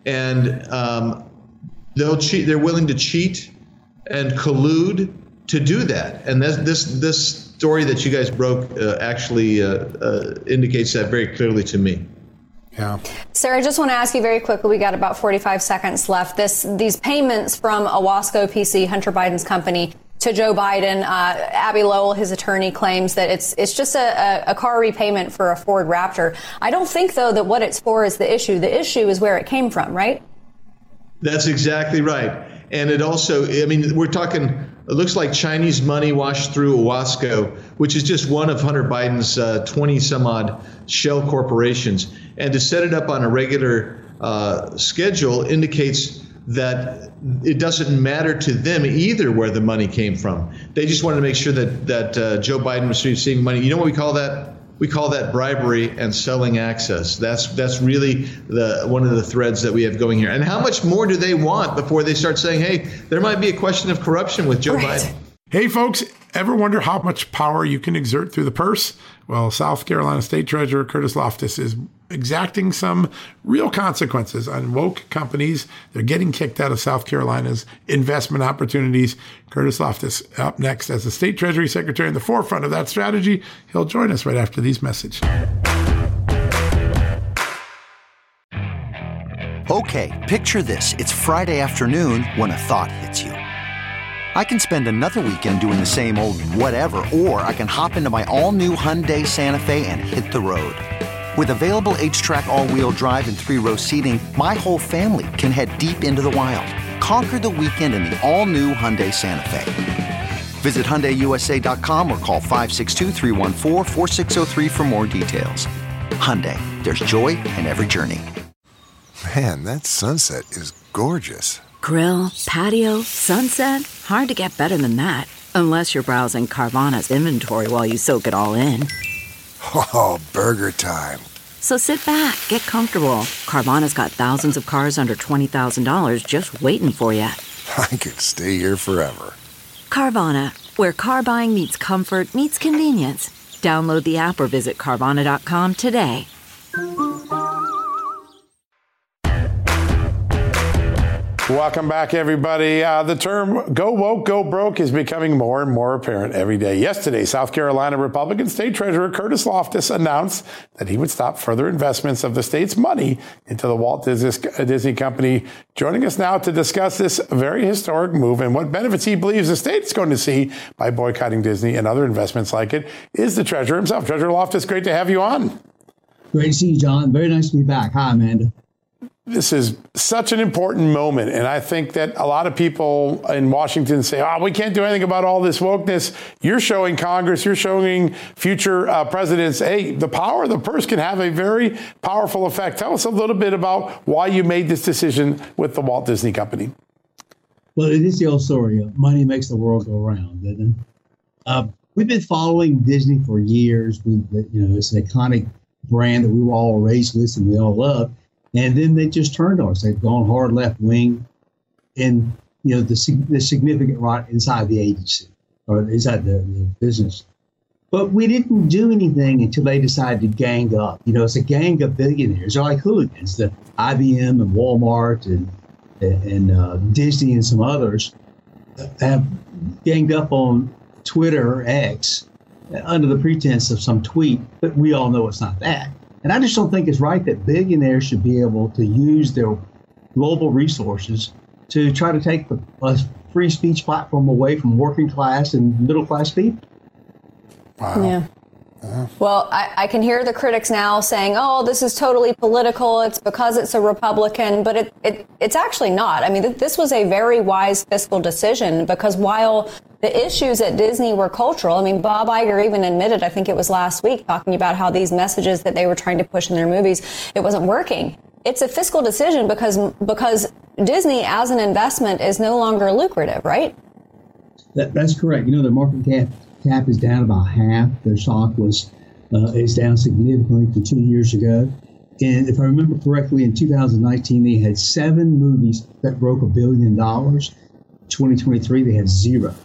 And um, they'll cheat. They're willing to cheat and collude to do that. And this this, this story that you guys broke uh, actually uh, uh, indicates that very clearly to me. Yeah. Sarah, I just want to ask you very quickly, we got about forty-five seconds left. This These payments from Owasco P C, Hunter Biden's company, to Joe Biden, uh, Abby Lowell, his attorney, claims that it's it's just a, a car repayment for a Ford Raptor. I don't think, though, that what it's for is the issue. The issue is where it came from, right? That's exactly right. And it also, I mean, we're talking, it looks like Chinese money washed through Owasco, which is just one of Hunter Biden's uh, twenty some odd shell corporations. And to set it up on a regular uh, schedule indicates that it doesn't matter to them either where the money came from. They just wanted to make sure that that uh, Joe Biden was receiving money. You know what we call that? We call that bribery and selling access. That's that's really the one of the threads that we have going here. And how much more do they want before they start saying, hey, there might be a question of corruption with Joe right. Biden? Hey, folks, ever wonder how much power you can exert through the purse? Well, South Carolina State Treasurer Curtis Loftus is exacting some real consequences on woke companies. They're getting kicked out of South Carolina's investment opportunities. Curtis Loftus up next as the State Treasury Secretary in the forefront of that strategy. He'll join us right after these messages. Okay, picture this. It's Friday afternoon when a thought hits you. I can spend another weekend doing the same old whatever, or I can hop into my all-new Hyundai Santa Fe and hit the road. With available H-Track all-wheel drive and three-row seating, my whole family can head deep into the wild. Conquer the weekend in the all-new Hyundai Santa Fe. Visit Hyundai U S A dot com or call five six two, three one four, four six zero three for more details. Hyundai, there's joy in every journey. Man, that sunset is gorgeous. Grill, patio, sunset. Hard to get better than that. Unless you're browsing Carvana's inventory while you soak it all in. Oh, burger time. So sit back, get comfortable. Carvana's got thousands of cars under twenty thousand dollars just waiting for you. I could stay here forever. Carvana, where car buying meets comfort meets convenience. Download the app or visit Carvana dot com today. Welcome back, everybody. Uh, the term go woke, go broke is becoming more and more apparent every day. Yesterday, South Carolina Republican State Treasurer Curtis Loftus announced that he would stop further investments of the state's money into the Walt Disney Company. Joining us now to discuss this very historic move and what benefits he believes the state is going to see by boycotting Disney and other investments like it is the Treasurer himself. Treasurer Loftus, great to have you on. Great to see you, John. Very nice to be back. Hi, Amanda. This is such an important moment, and I think that a lot of people in Washington say, oh, we can't do anything about all this wokeness. You're showing Congress, you're showing future uh, presidents, hey, the power of the purse can have a very powerful effect. Tell us a little bit about why you made this decision with the Walt Disney Company. Well, it is the old story. Money makes the world go round. And, uh, we've been following Disney for years. We, you know, it's an iconic brand that we were all raised with and we all love. And then they just turned on us. They've gone hard left wing, and you know the the significant right inside the agency or inside the, the business. But we didn't do anything until they decided to gang up. You know, it's a gang of billionaires. They're like hooligans. The I B M and Walmart and and uh, Disney and some others have ganged up on Twitter or X under the pretense of some tweet, but we all know it's not that. And I just don't think it's right that billionaires should be able to use their global resources to try to take the uh, free speech platform away from working class and middle class people. Wow. Yeah. Well, I, I can hear the critics now saying, oh, this is totally political. It's because it's a Republican. But it, it it's actually not. I mean, th- this was a very wise fiscal decision because while the issues at Disney were cultural, I mean, Bob Iger even admitted, I think it was last week, talking about how these messages that they were trying to push in their movies, it wasn't working. It's a fiscal decision because because Disney as an investment is no longer lucrative, right? That, that's correct. You know, their market cap cap is down about half. Their stock was uh, is down significantly from two years ago. And if I remember correctly, in two thousand nineteen, they had seven movies that broke a billion dollars. twenty twenty-three, they had zero.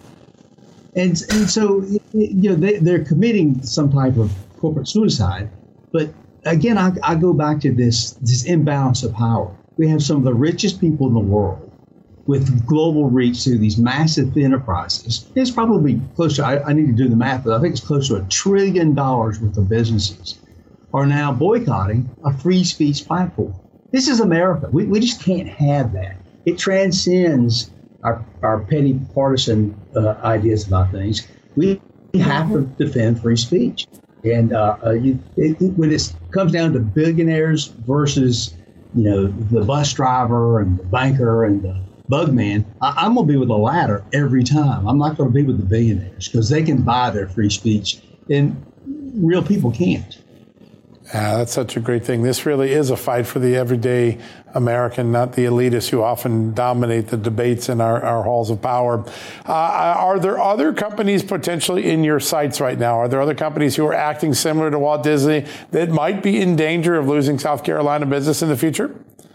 And and so, you know, they, they're committing some type of corporate suicide. But again, I, I go back to this this imbalance of power. We have some of the richest people in the world with global reach to these massive enterprises. It's probably close to, I, I need to do the math, but I think it's close to a trillion dollars worth of businesses are now boycotting a free speech platform. This is America. We, we just can't have that. It transcends our, our petty partisan uh, ideas about things. We have to defend free speech. And uh, uh, you, it, it, when it comes down to billionaires versus, you know, the bus driver and the banker and the bugman, I, I'm going to be with the latter every time. I'm not going to be with the billionaires because they can buy their free speech and real people can't. Yeah, that's such a great thing. This really is a fight for the everyday American, not the elitists who often dominate the debates in our, our halls of power. Uh, are there other companies potentially in your sights right now? Are there other companies who are acting similar to Walt Disney that might be in danger of losing South Carolina business in the future?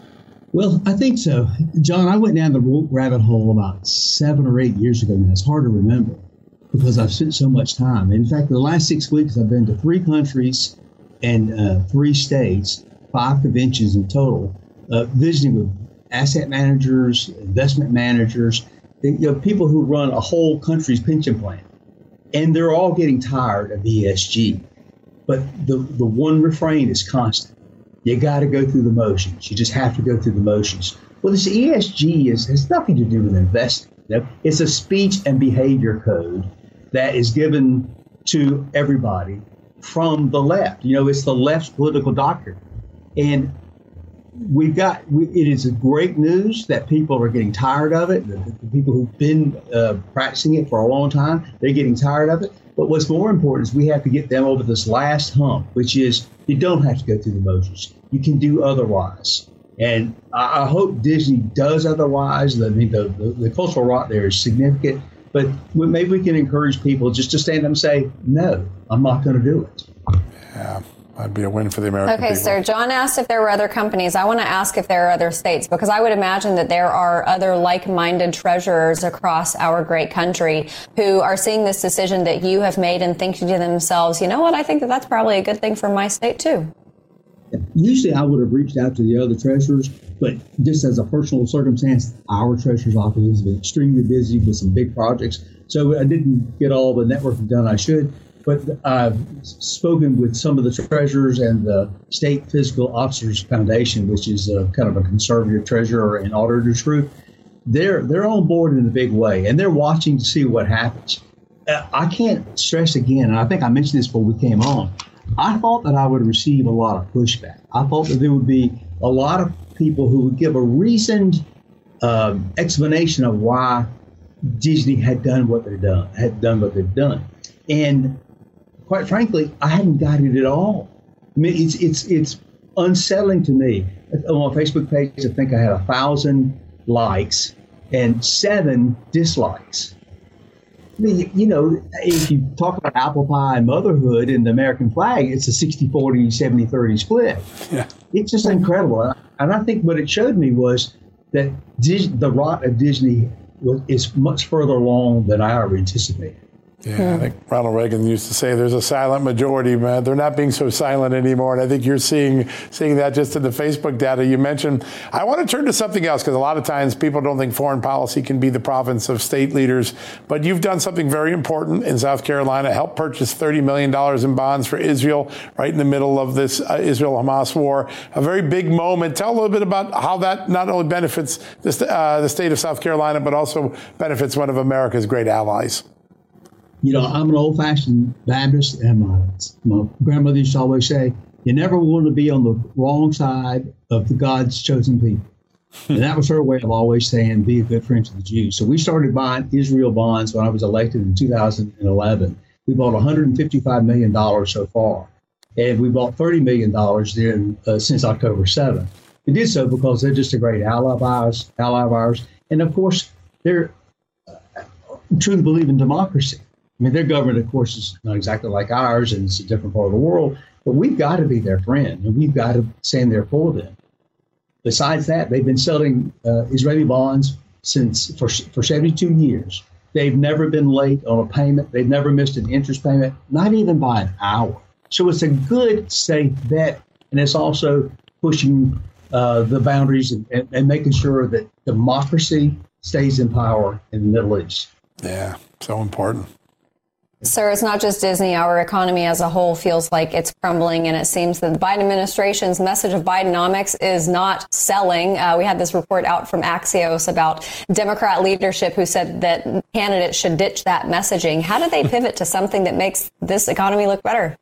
Well, I think so. John, I went down the rabbit hole about seven or eight years ago now. It's hard to remember because I've spent so much time. In fact, the last six weeks, I've been to three countries and uh, three states, five conventions in total, uh, visiting with asset managers, investment managers, you know, people who run a whole country's pension plan. And they're all getting tired of E S G. But the, the one refrain is constant. You got to go through the motions. You just have to go through the motions. Well, this E S G is, has nothing to do with investing. You know? It's a speech and behavior code that is given to everybody from the left. You know, it's the left's political doctrine. And we've got, we, it is a great news that people are getting tired of it. The, the people who've been uh, practicing it for a long time, they're getting tired of it. But what's more important is we have to get them over this last hump, which is you don't have to go through the motions. You can do otherwise. And I, I hope Disney does otherwise. I mean, the, the, the cultural rot there is significant. But maybe we can encourage people just to stand up and say, no, I'm not going to do it. Yeah. That'd be a win for the American okay, people. sir. John asked if there were other companies. I want to ask if there are other states, because I would imagine that there are other like-minded treasurers across our great country who are seeing this decision that you have made and thinking to themselves, you know what, I think that that's probably a good thing for my state, too. Usually I would have reached out to the other treasurers, but just as a personal circumstance, our treasurer's office has been extremely busy with some big projects. So I didn't get all the networking done I should. But I've spoken with some of the treasurers and the State Fiscal Officers Foundation, which is a, kind of a conservative treasurer and auditors group. They're they're on board in a big way, and they're watching to see what happens. Uh, I can't stress again, and I think I mentioned this before we came on, I thought that I would receive a lot of pushback. I thought that there would be a lot of people who would give a reasoned um, explanation of why Disney had done what they've done, had done what they've done. And quite frankly, I hadn't got it at all. I mean, it's it's it's unsettling to me. On my Facebook page, I think I had a thousand likes and seven dislikes. I mean, you know, if you talk about apple pie and motherhood in the American flag, it's a sixty forty, seventy thirty split. Yeah. It's just incredible. And I think what it showed me was that Dis- the rot of Disney was, is much further along than I ever anticipated. Yeah, I think Ronald Reagan used to say there's a silent majority, man. They're not being so silent anymore. And I think you're seeing seeing that just in the Facebook data you mentioned. I want to turn to something else because a lot of times people don't think foreign policy can be the province of state leaders. But you've done something very important in South Carolina, helped purchase thirty million dollars in bonds for Israel right in the middle of this uh, Israel-Hamas war. A very big moment. Tell a little bit about how that not only benefits the, uh, the state of South Carolina, but also benefits one of America's great allies. You know, I'm an old-fashioned Baptist, and my, my grandmother used to always say, you never want to be on the wrong side of the God's chosen people. And that was her way of always saying, be a good friend to the Jews. So we started buying Israel bonds when I was elected in two thousand eleven. We bought one hundred fifty-five million dollars so far. And we bought thirty million dollars then uh, since October seventh. We did so because they're just a great ally of ours. Ally of ours. And, of course, they're uh, truly believe in democracy. I mean, their government, of course, is not exactly like ours, and it's a different part of the world, but we've got to be their friend, and we've got to stand there for them. Besides that, they've been selling uh, Israeli bonds since for, for seventy-two years. They've never been late on a payment. They've never missed an interest payment, not even by an hour. So it's a good, safe bet, and it's also pushing uh, the boundaries and, and, and making sure that democracy stays in power in the Middle East. Yeah, so important. Sir, it's not just Disney. Our economy as a whole feels like it's crumbling, and it seems that the Biden administration's message of Bidenomics is not selling. Uh, we had this report out from Axios about Democrat leadership who said that candidates should ditch that messaging. How do they pivot to something that makes this economy look better?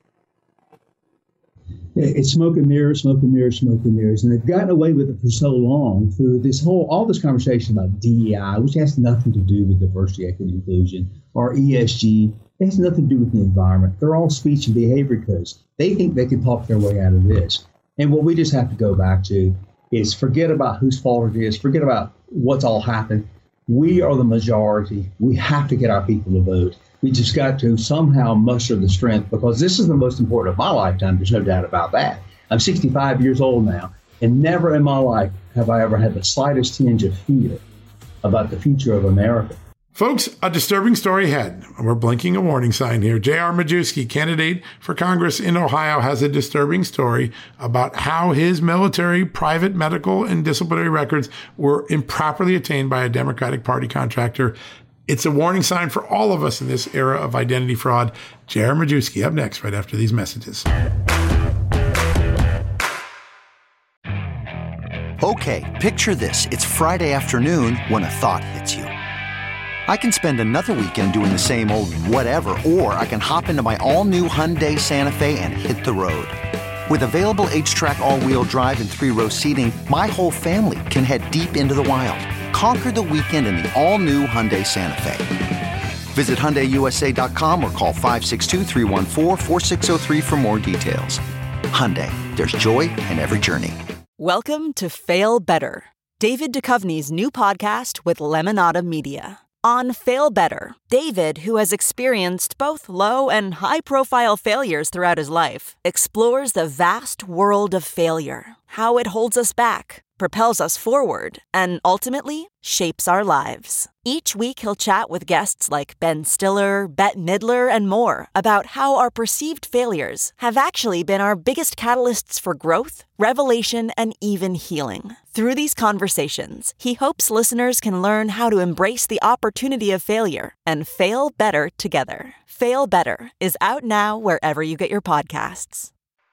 It's smoke and mirrors, smoke and mirrors, smoke and mirrors. And they've gotten away with it for so long through this whole, all this conversation about D E I, which has nothing to do with diversity, equity, inclusion, or E S G. It has nothing to do with the environment. They're all speech and behavior codes. They think they can talk their way out of this. And what we just have to go back to is forget about whose fault it is, forget about what's all happened. We are the majority. We have to get our people to vote. We just got to somehow muster the strength, because this is the most important of my lifetime. There's no doubt about that. I'm sixty-five years old now, and never in my life have I ever had the slightest tinge of fear about the future of America. Folks, a disturbing story ahead. We're blinking a warning sign here. J R. Majewski, candidate for Congress in Ohio, has a disturbing story about how his military, private, medical, and disciplinary records were improperly obtained by a Democratic Party contractor. It's a warning sign for all of us in this era of identity fraud. J R. Majewski up next, right after these messages. Okay, picture this. It's Friday afternoon when a thought hits you. I can spend another weekend doing the same old whatever, or I can hop into my all-new Hyundai Santa Fe and hit the road. With available H-Track all-wheel drive and three-row seating, my whole family can head deep into the wild. Conquer the weekend in the all-new Hyundai Santa Fe. Visit Hyundai U S A dot com or call five six two, three one four, four six zero three for more details. Hyundai, there's joy in every journey. Welcome to Fail Better, David Duchovny's new podcast with Lemonada Media. On Fail Better, David, who has experienced both low and high-profile failures throughout his life, explores the vast world of failure, how it holds us back, propels us forward, and ultimately shapes our lives. Each week he'll chat with guests like Ben Stiller, Bette Midler, and more about how our perceived failures have actually been our biggest catalysts for growth, revelation, and even healing. Through these conversations, he hopes listeners can learn how to embrace the opportunity of failure and fail better together. Fail Better is out now wherever you get your podcasts.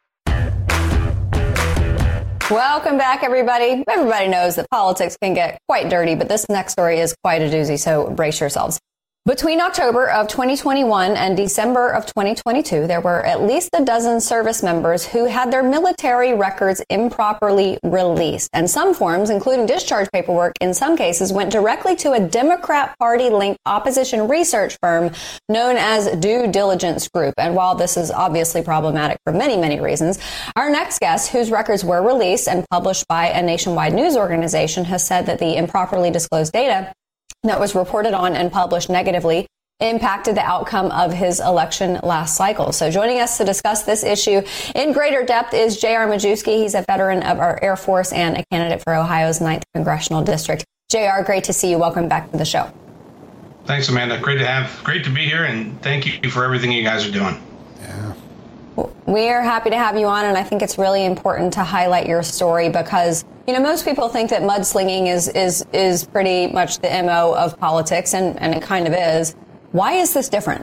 Welcome back, everybody. Everybody knows that politics can get quite dirty, but this next story is quite a doozy, so brace yourselves. Between October of twenty twenty-one and December of twenty twenty-two, there were at least a dozen service members who had their military records improperly released. And some forms, including discharge paperwork, in some cases went directly to a Democrat Party-linked opposition research firm known as Due Diligence Group. And while this is obviously problematic for many, many reasons, our next guest, whose records were released and published by a nationwide news organization, has said that the improperly disclosed data that was reported on and published negatively impacted the outcome of his election last cycle. So joining us to discuss this issue in greater depth is J R Majewski. He's a veteran of our Air Force and a candidate for Ohio's ninth Congressional District. J R, great to see you. Welcome back to the show. Thanks, Amanda. Great to have, great to be here, and thank you for everything you guys are doing. Yeah. We are happy to have you on, and I think it's really important to highlight your story because, you know, most people think that mudslinging is is is pretty much the M O of politics, and, and it kind of is. Why is this different?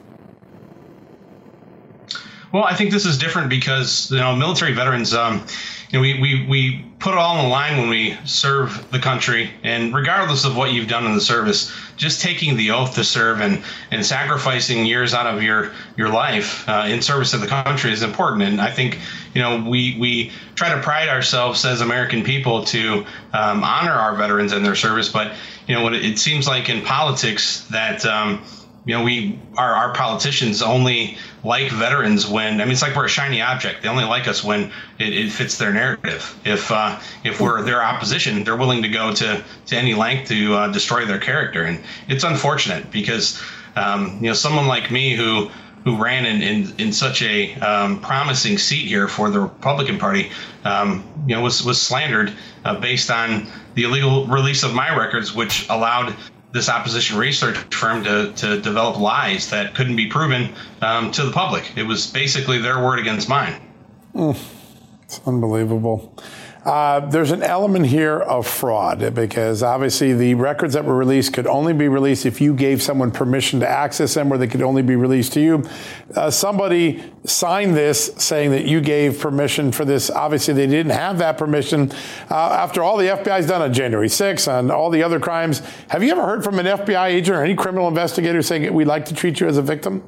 Well, I think this is different because, you know, military veterans, um, you know, we, we, we put it all on the line when we serve the country. And regardless of what you've done in the service, just taking the oath to serve and, and sacrificing years out of your, your life uh, in service to the country is important. And I think, you know, we, we try to pride ourselves as American people to um, honor our veterans and their service. But, you know, what it, it seems like in politics that, um, you know, we our, our politicians only like veterans when, I mean, it's like we're a shiny object. They only like us when it, it fits their narrative. If uh, if we're their opposition, they're willing to go to, to any length to uh, destroy their character. And it's unfortunate because, um, you know, someone like me who who ran in, in, in such a um, promising seat here for the Republican Party, um, you know, was, was slandered uh, based on the illegal release of my records, which allowed this opposition research firm to, to develop lies that couldn't be proven um, to the public. It was basically their word against mine. Mm, it's unbelievable. Uh, there's an element here of fraud because obviously the records that were released could only be released if you gave someone permission to access them, or they could only be released to you. Uh, somebody signed this saying that you gave permission for this. Obviously, they didn't have that permission. Uh, after all the F B I's done on January sixth, on all the other crimes, have you ever heard from an F B I agent or any criminal investigator saying we'd like to treat you as a victim?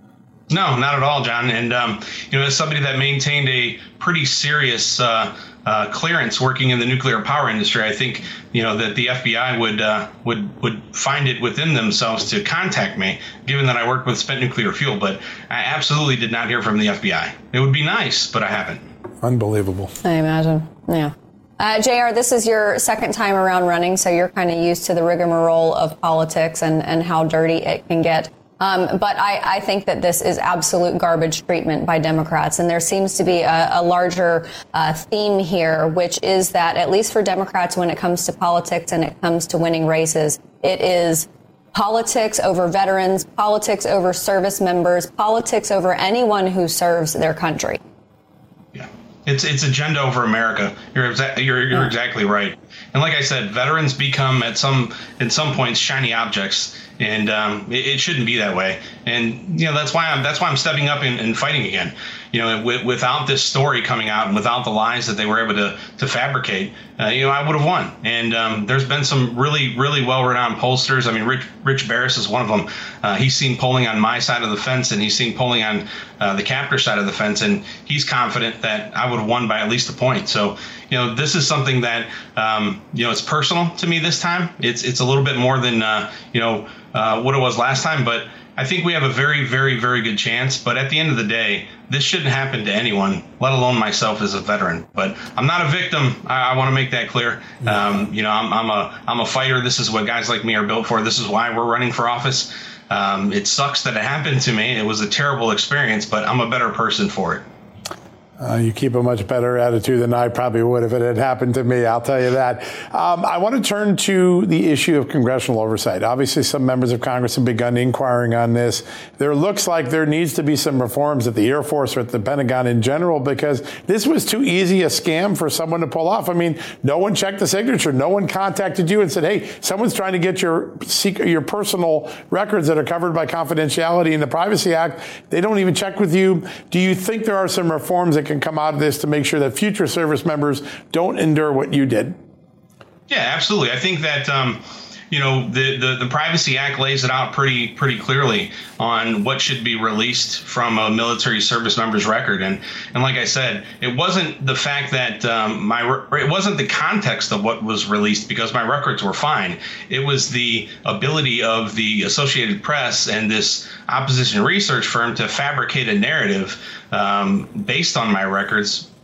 No, not at all, John. And, um, you know, as somebody that maintained a pretty serious uh, uh, clearance working in the nuclear power industry, I think, you know, that the F B I would uh, would would find it within themselves to contact me, given that I worked with spent nuclear fuel. But I absolutely did not hear from the F B I. It would be nice, but I haven't. Unbelievable. I imagine. Yeah. Uh, J R, this is your second time around running, so you're kind of used to the rigmarole of politics and, and how dirty it can get. Um, but I, I think that this is absolute garbage treatment by Democrats. And there seems to be a, a larger uh, theme here, which is that at least for Democrats, when it comes to politics and it comes to winning races, it is politics over veterans, politics over service members, politics over anyone who serves their country. Yeah, it's it's agenda over America. You're exa- you're, you're yeah. exactly right. And like I said, veterans become at some at some points shiny objects. And um, it, it shouldn't be that way. And, you know, that's why I'm that's why I'm stepping up and, and fighting again. You know, w- without this story coming out and without the lies that they were able to to fabricate, uh, you know, I would have won. And um, there's been some really, really well-renowned pollsters. I mean, Rich, Rich Barris is one of them. Uh, he's seen polling on my side of the fence, and he's seen polling on uh, the captor side of the fence. And he's confident that I would have won by at least a point. So, you know, this is something that, um, you know, it's personal to me this time. It's it's a little bit more than, uh, you know, uh, what it was last time. But I think we have a very, very, very good chance. But at the end of the day, this shouldn't happen to anyone, let alone myself as a veteran. But I'm not a victim. I, I want to make that clear. Um, you know, I'm, I'm a I'm a fighter. This is what guys like me are built for. This is why we're running for office. Um, it sucks that it happened to me. It was a terrible experience, but I'm a better person for it. Uh, you keep a much better attitude than I probably would if it had happened to me. I'll tell you that. Um, I want to turn to the issue of congressional oversight. Obviously, some members of Congress have begun inquiring on this. There looks like there needs to be some reforms at the Air Force or at the Pentagon in general, because this was too easy a scam for someone to pull off. I mean, no one checked the signature. No one contacted you and said, hey, someone's trying to get your secret, your personal records that are covered by confidentiality in the Privacy Act. They don't even check with you. Do you think there are some reforms that can come out of this to make sure that future service members don't endure what you did? Yeah, absolutely. I think that, um, you know, the, the, the Privacy Act lays it out pretty pretty clearly on what should be released from a military service member's record. And and like I said, it wasn't the fact that um, my it wasn't the context of what was released, because my records were fine. It was the ability of the Associated Press and this opposition research firm to fabricate a narrative um, based on my records,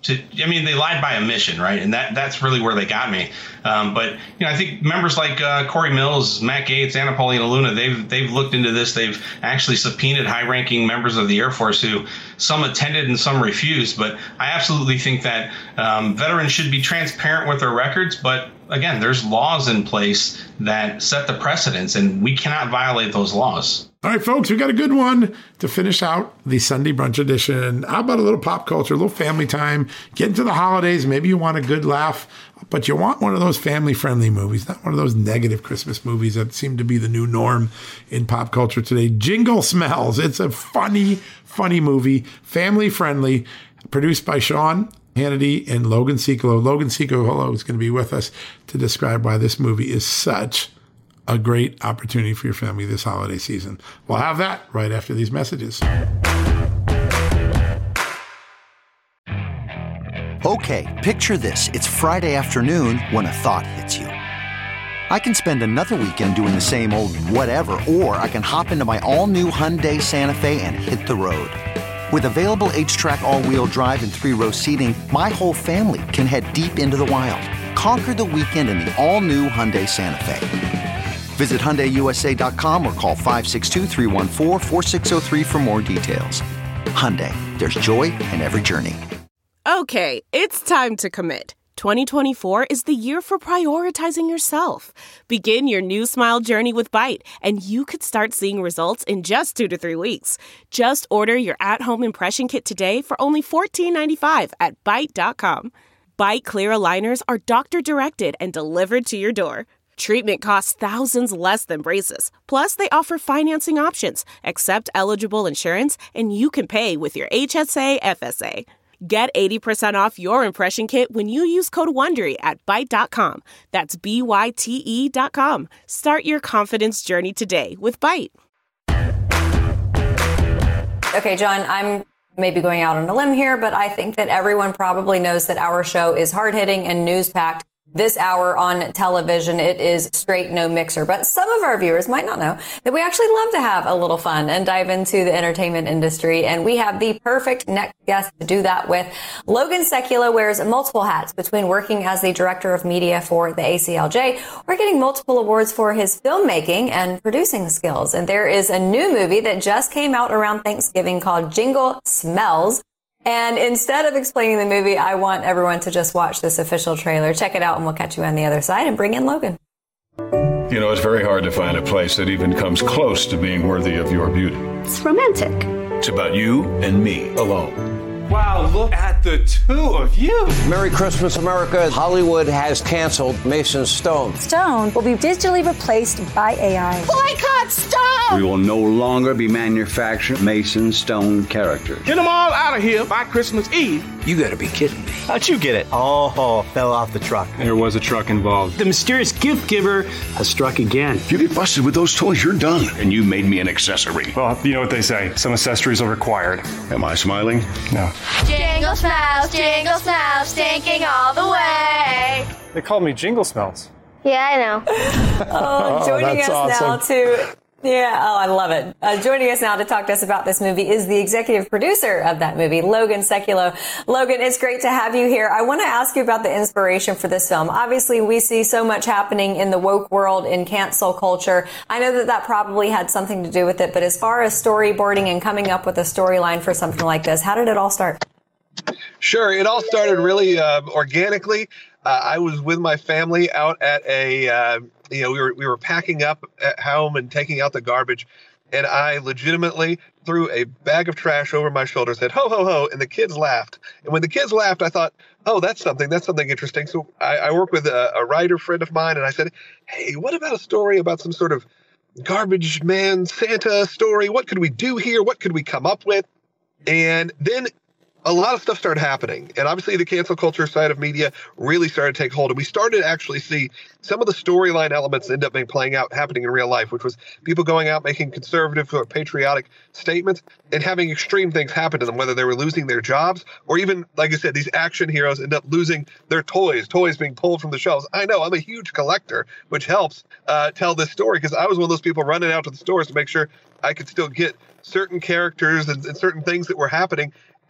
to, I mean, they lied by omission, right? And that that's really where they got me. Um, but, you know, I think members like uh, Corey Mills, Matt Gaetz, Anna Paulina Luna, they've they've looked into this. They've actually subpoenaed high-ranking members of the Air Force who some attended and some refused. But I absolutely think that um, veterans should be transparent with their records. But again, there's laws in place that set the precedents, and we cannot violate those laws. All right, folks, we got a good one to finish out the Sunday brunch edition. How about a little pop culture, a little family time, get into the holidays. Maybe you want a good laugh, but you want one of those family-friendly movies, not one of those negative Christmas movies that seem to be the new norm in pop culture today. Jingle Smells. It's a funny, funny movie, family-friendly, produced by Sean Hannity and Logan Sicolo. Logan Sicolo is going to be with us to describe why this movie is such a great opportunity for your family this holiday season. We'll have that right after these messages. Okay, picture this. It's Friday afternoon when a thought hits you. I can spend another weekend doing the same old whatever, or I can hop into my all-new Hyundai Santa Fe and hit the road. With available H-Track all-wheel drive and three-row seating, my whole family can head deep into the wild. Conquer the weekend in the all-new Hyundai Santa Fe. Visit Hyundai U S A dot com or call five six two, three one four, four six zero three for more details. Hyundai, there's joy in every journey. Okay, it's time to commit. twenty twenty-four is the year for prioritizing yourself. Begin your new smile journey with Byte, and you could start seeing results in just two to three weeks. Just order your at-home impression kit today for only fourteen ninety-five at Byte dot com. Byte Clear aligners are doctor-directed and delivered to your door. Treatment costs thousands less than braces. Plus, they offer financing options, accept eligible insurance, and you can pay with your H S A F S A. Get eighty percent off your impression kit when you use code WONDERY at Byte dot com. That's B Y T E dot com. Start your confidence journey today with Byte. Okay, John, I'm maybe going out on a limb here, but I think that everyone probably knows that our show is hard-hitting and news-packed. This hour on television, it is straight no mixer. But some of our viewers might not know that we actually love to have a little fun and dive into the entertainment industry. And we have the perfect next guest to do that with. Logan Sicolo wears multiple hats between working as the director of media for the A C L J or getting multiple awards for his filmmaking and producing skills. And there is a new movie that just came out around Thanksgiving called Jingle Smells. And instead of explaining the movie, I want everyone to just watch this official trailer. Check it out, and we'll catch you on the other side and bring in Logan. You know, it's very hard to find a place that even comes close to being worthy of your beauty. It's romantic. It's about you and me alone. Wow, look at the two of you. Merry Christmas, America. Hollywood has canceled Mason Stone. Stone will be digitally replaced by A I. Boycott Stone! We will no longer be manufacturing Mason Stone characters. Get them all out of here by Christmas Eve. You gotta be kidding me. How'd you get it? Oh, fell off the truck. There was a truck involved. The mysterious gift giver has struck again. If you get busted with those toys, you're done. And you made me an accessory. Well, you know what they say. Some accessories are required. Am I smiling? No. Jingle smells, jingle smells, stinking all the way. They called me Jingle Smells. Yeah, I know. oh, joining us awesome. now to... Yeah, oh, I love it. Uh, joining us now to talk to us about this movie is the executive producer of that movie, Logan Sicolo. Logan, it's great to have you here. I want to ask you about the inspiration for this film. Obviously, we see so much happening in the woke world, in cancel culture. I know that that probably had something to do with it, but as far as storyboarding and coming up with a storyline for something like this, how did it all start? Sure. It all started really uh, organically. Uh, I was with my family out at a, uh, you know, we were we were packing up at home and taking out the garbage, and I legitimately threw a bag of trash over my shoulder, said, ho, ho, ho, and the kids laughed. And when the kids laughed, I thought, oh, that's something, that's something interesting. So I, I work with a, a writer friend of mine, and I said, hey, what about a story about some sort of garbage man Santa story? What could we do here? What could we come up with? And then a lot of stuff started happening. And obviously the cancel culture side of media really started to take hold. And we started to actually see some of the storyline elements end up being playing out, happening in real life, which was people going out making conservative or patriotic statements and having extreme things happen to them, whether they were losing their jobs or even, like I said, these action heroes end up losing their toys, toys being pulled from the shelves. I know, I'm a huge collector, which helps uh, tell this story because I was one of those people running out to the stores to make sure I could still get certain characters and, and certain things that were happening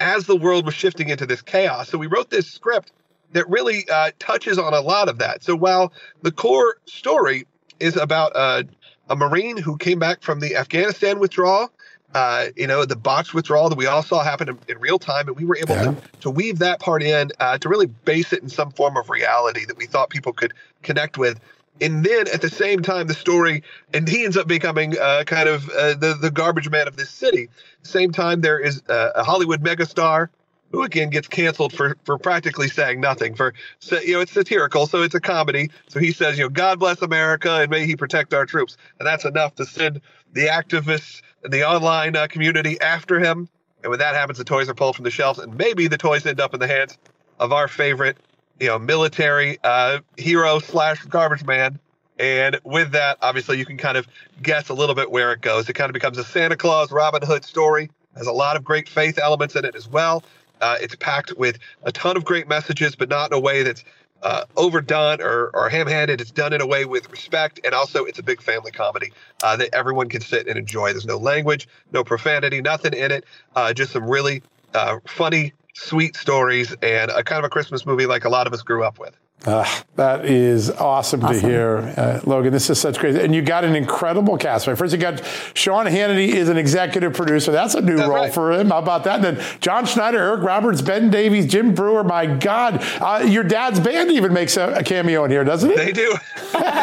as the world was shifting into this chaos. So we wrote this script that really uh, touches on a lot of that. So while the core story is about uh, a Marine who came back from the Afghanistan withdrawal, uh, you know, the box withdrawal that we all saw happen in, in real time, and we were able yeah. to, to weave that part in uh, to really base it in some form of reality that we thought people could connect with. And then at the same time, the story, and he ends up becoming uh, kind of uh, the, the garbage man of this city. At the same time, there is uh, a Hollywood megastar who again gets canceled for, for practically saying nothing. For so, you know, it's satirical, so it's a comedy. So he says, you know, God bless America and may he protect our troops. And that's enough to send the activists and the online uh, community after him. And when that happens, the toys are pulled from the shelves, and maybe the toys end up in the hands of our favorite, you know, military uh, hero slash garbage man. And with that, obviously, you can kind of guess a little bit where it goes. It kind of becomes a Santa Claus, Robin Hood story. Has a lot of great faith elements in it as well. Uh, it's packed with a ton of great messages, but not in a way that's uh, overdone or, or ham-handed. It's done in a way with respect, and also it's a big family comedy uh, that everyone can sit and enjoy. There's no language, no profanity, nothing in it. Uh, just some really uh, funny, sweet stories, and a kind of a Christmas movie like a lot of us grew up with. Uh, that is awesome, awesome. to hear, uh, Logan. This is such great. And you got an incredible cast. Right? First, you got Sean Hannity is an executive producer. That's a new That's role right. for him. How about that? And then John Schneider, Eric Roberts, Ben Davies, Jim Brewer. My God. Uh, your dad's band even makes a, a cameo in here, doesn't it? They do. they do.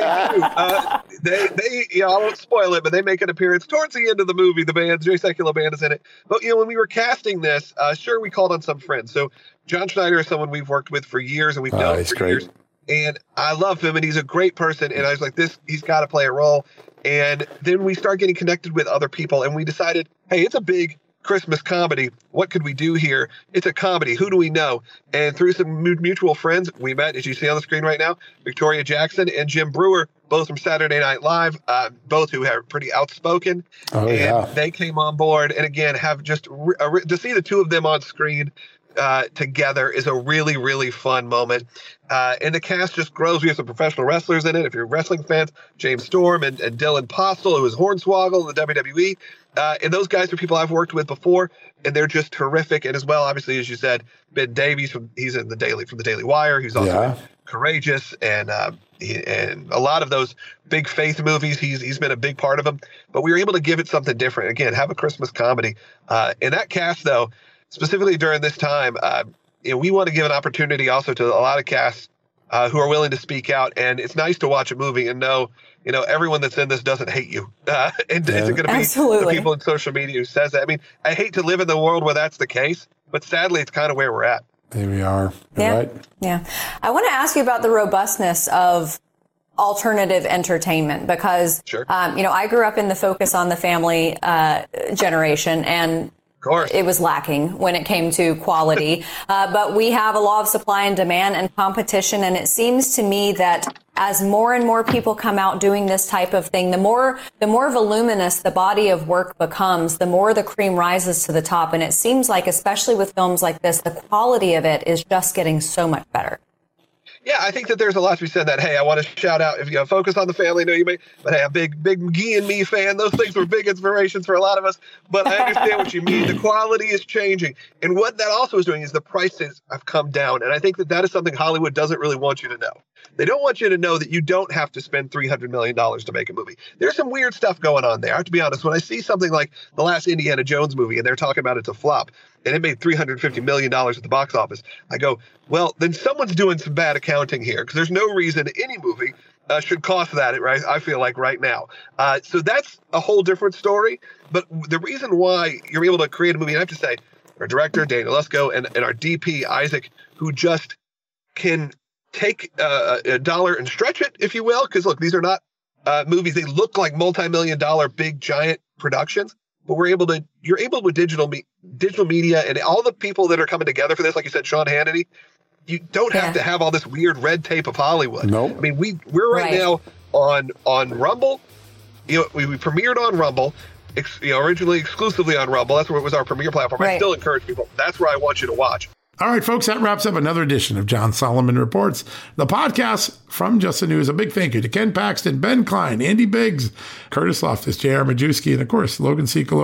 Uh, they, they, you know, I won't spoil it, but they make an appearance towards the end of the movie. The band, Jay Sekulow Band is in it. But, you know, when we were casting this, uh, sure, we called on some friends. So John Schneider is someone we've worked with for years, and we've known oh, for great. years. And I love him, and he's a great person. And I was like, this, he's got to play a role. And then we start getting connected with other people, and we decided, hey, it's a big Christmas comedy. What could we do here? It's a comedy. Who do we know? And through some mutual friends, we met, as you see on the screen right now, Victoria Jackson and Jim Brewer, both from Saturday Night Live, uh, both who are pretty outspoken. Oh, and yeah. they came on board. And again, have just a, a, to see the two of them on screen Uh, together is a really, really fun moment. Uh, and the cast just grows. We have some professional wrestlers in it. If you're wrestling fans, James Storm and, and Dylan Postel, who is Hornswoggle in the W W E. Uh, and those guys are people I've worked with before, and they're just terrific. And as well, obviously, as you said, Ben Davies, from, he's in the Daily from the Daily Wire. He's also yeah. Courageous, and uh, he, and a lot of those big faith movies. He's he's been a big part of them. But we were able to give it something different. Again, have a Christmas comedy. Uh, and that cast, though, specifically during this time, uh, you know, we want to give an opportunity also to a lot of casts uh, who are willing to speak out. And it's nice to watch a movie and know, you know, everyone that's in this doesn't hate you. Uh, and yeah. Is it going to be Absolutely. the people in social media who says that? I mean, I hate to live in the world where that's the case, but sadly, it's kind of where we're at. There we are. You're yeah. right. Yeah. I want to ask you about the robustness of alternative entertainment, because, sure. um, you know, I grew up in the Focus on the Family uh, generation, and it was lacking when it came to quality. uh, but we have a law of supply and demand and competition. And it seems to me that as more and more people come out doing this type of thing, the more, the more voluminous the body of work becomes, the more the cream rises to the top. And it seems like, especially with films like this, the quality of it is just getting so much better. Yeah, I think that there's a lot to be said that, hey, I want to shout out, if you know, Focus on the Family, know you may, but hey, I'm a big, big McGee and Me fan. Those things were big inspirations for a lot of us, but I understand what you mean. The quality is changing. And what that also is doing is the prices have come down. And I think that that is something Hollywood doesn't really want you to know. They don't want you to know that you don't have to spend three hundred million dollars to make a movie. There's some weird stuff going on there. I have to be honest. When I see something like the last Indiana Jones movie and they're talking about it's a flop and it made three hundred fifty million dollars at the box office, I go, well, then someone's doing some bad accounting here, because there's no reason any movie uh, should cost that, right? I feel like right now. Uh, so that's a whole different story. But the reason why you're able to create a movie, and I have to say, our director, Daniel Lesko, and, and our D P, Isaac, who just can take uh, a dollar and stretch it, if you will, because look, these are not uh, movies. They look like multi-million dollar, big, giant productions, but we're able to, you're able with digital, me, digital media and all the people that are coming together for this, like you said, Sean Hannity, you don't have yeah. to have all this weird red tape of Hollywood. Nope. I mean, we, we're right, right. now on, on Rumble. You know, we, we premiered on Rumble, ex, you know, originally exclusively on Rumble. That's where it was our premiere platform. Right. I still encourage people. That's where I want you to watch. All right, folks, that wraps up another edition of John Solomon Reports, the podcast from Just the News. A big thank you to Ken Paxton, Ben Klein, Andy Biggs, Curtis Loftus, J R Majewski, and, of course, Logan Sekulow.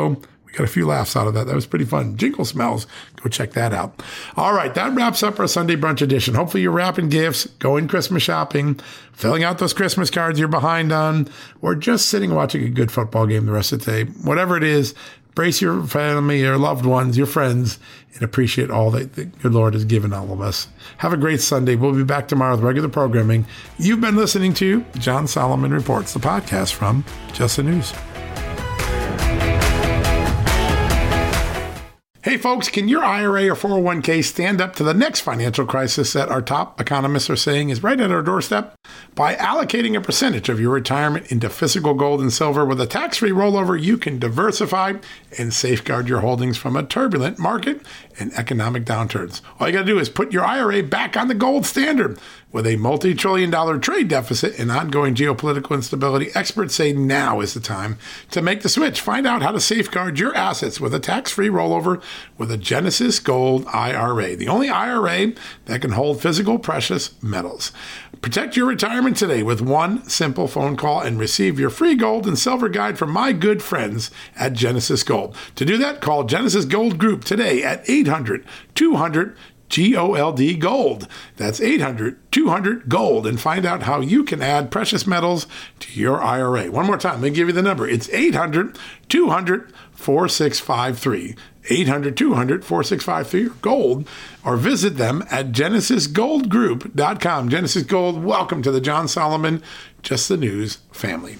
We got a few laughs out of that. That was pretty fun. Jingle Smells. Go check that out. All right, that wraps up our Sunday brunch edition. Hopefully you're wrapping gifts, going Christmas shopping, filling out those Christmas cards you're behind on, or just sitting watching a good football game the rest of the day. Whatever it is, brace your family, your loved ones, your friends, and appreciate all that the good Lord has given all of us. Have a great Sunday. We'll be back tomorrow with regular programming. You've been listening to John Solomon Reports, the podcast from Just the News. Hey folks, can your I R A or four oh one k stand up to the next financial crisis that our top economists are saying is right at our doorstep? By allocating a percentage of your retirement into physical gold and silver with a tax-free rollover, you can diversify and safeguard your holdings from a turbulent market and economic downturns. All you got to do is put your I R A back on the gold standard. With a multi-trillion dollar trade deficit and ongoing geopolitical instability, experts say now is the time to make the switch. Find out how to safeguard your assets with a tax-free rollover with a Genesis Gold I R A, the only I R A that can hold physical precious metals. Protect your retirement today with one simple phone call and receive your free gold and silver guide from my good friends at Genesis Gold. To do that, call Genesis Gold Group today at eight hundred two hundred G O L D Gold. That's eight hundred two hundred Gold, and find out how you can add precious metals to your I R A. One more time, let me give you the number. It's eight hundred two hundred four six five three. eight hundred two hundred four six five three Gold, or visit them at genesis gold group dot com. Genesis Gold, welcome to the John Solomon Just the News family.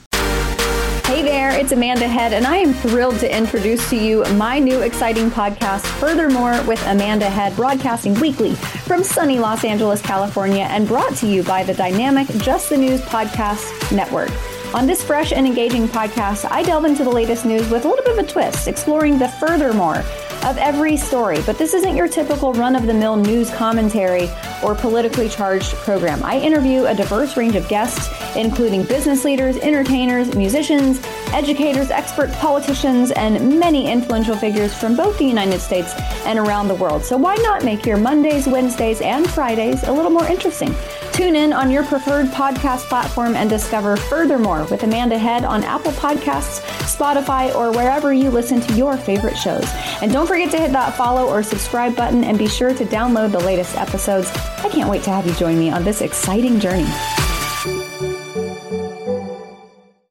Hey there, it's Amanda Head, and I am thrilled to introduce to you my new exciting podcast, Furthermore with Amanda Head, broadcasting weekly from sunny Los Angeles, California, and brought to you by the dynamic Just the News Podcast Network. On this fresh and engaging podcast, I delve into the latest news with a little bit of a twist, exploring the furthermore of every story. But this isn't your typical run-of-the-mill news commentary or politically charged program. I interview a diverse range of guests, including business leaders, entertainers, musicians, educators, experts, politicians, and many influential figures from both the United States and around the world. So why not make your Mondays, Wednesdays, and Fridays a little more interesting? Tune in on your preferred podcast platform and discover Furthermore with Amanda Head on Apple Podcasts, Spotify, or wherever you listen to your favorite shows. And don't forget to hit that follow or subscribe button, and be sure to download the latest episodes. I can't wait to have you join me on this exciting journey.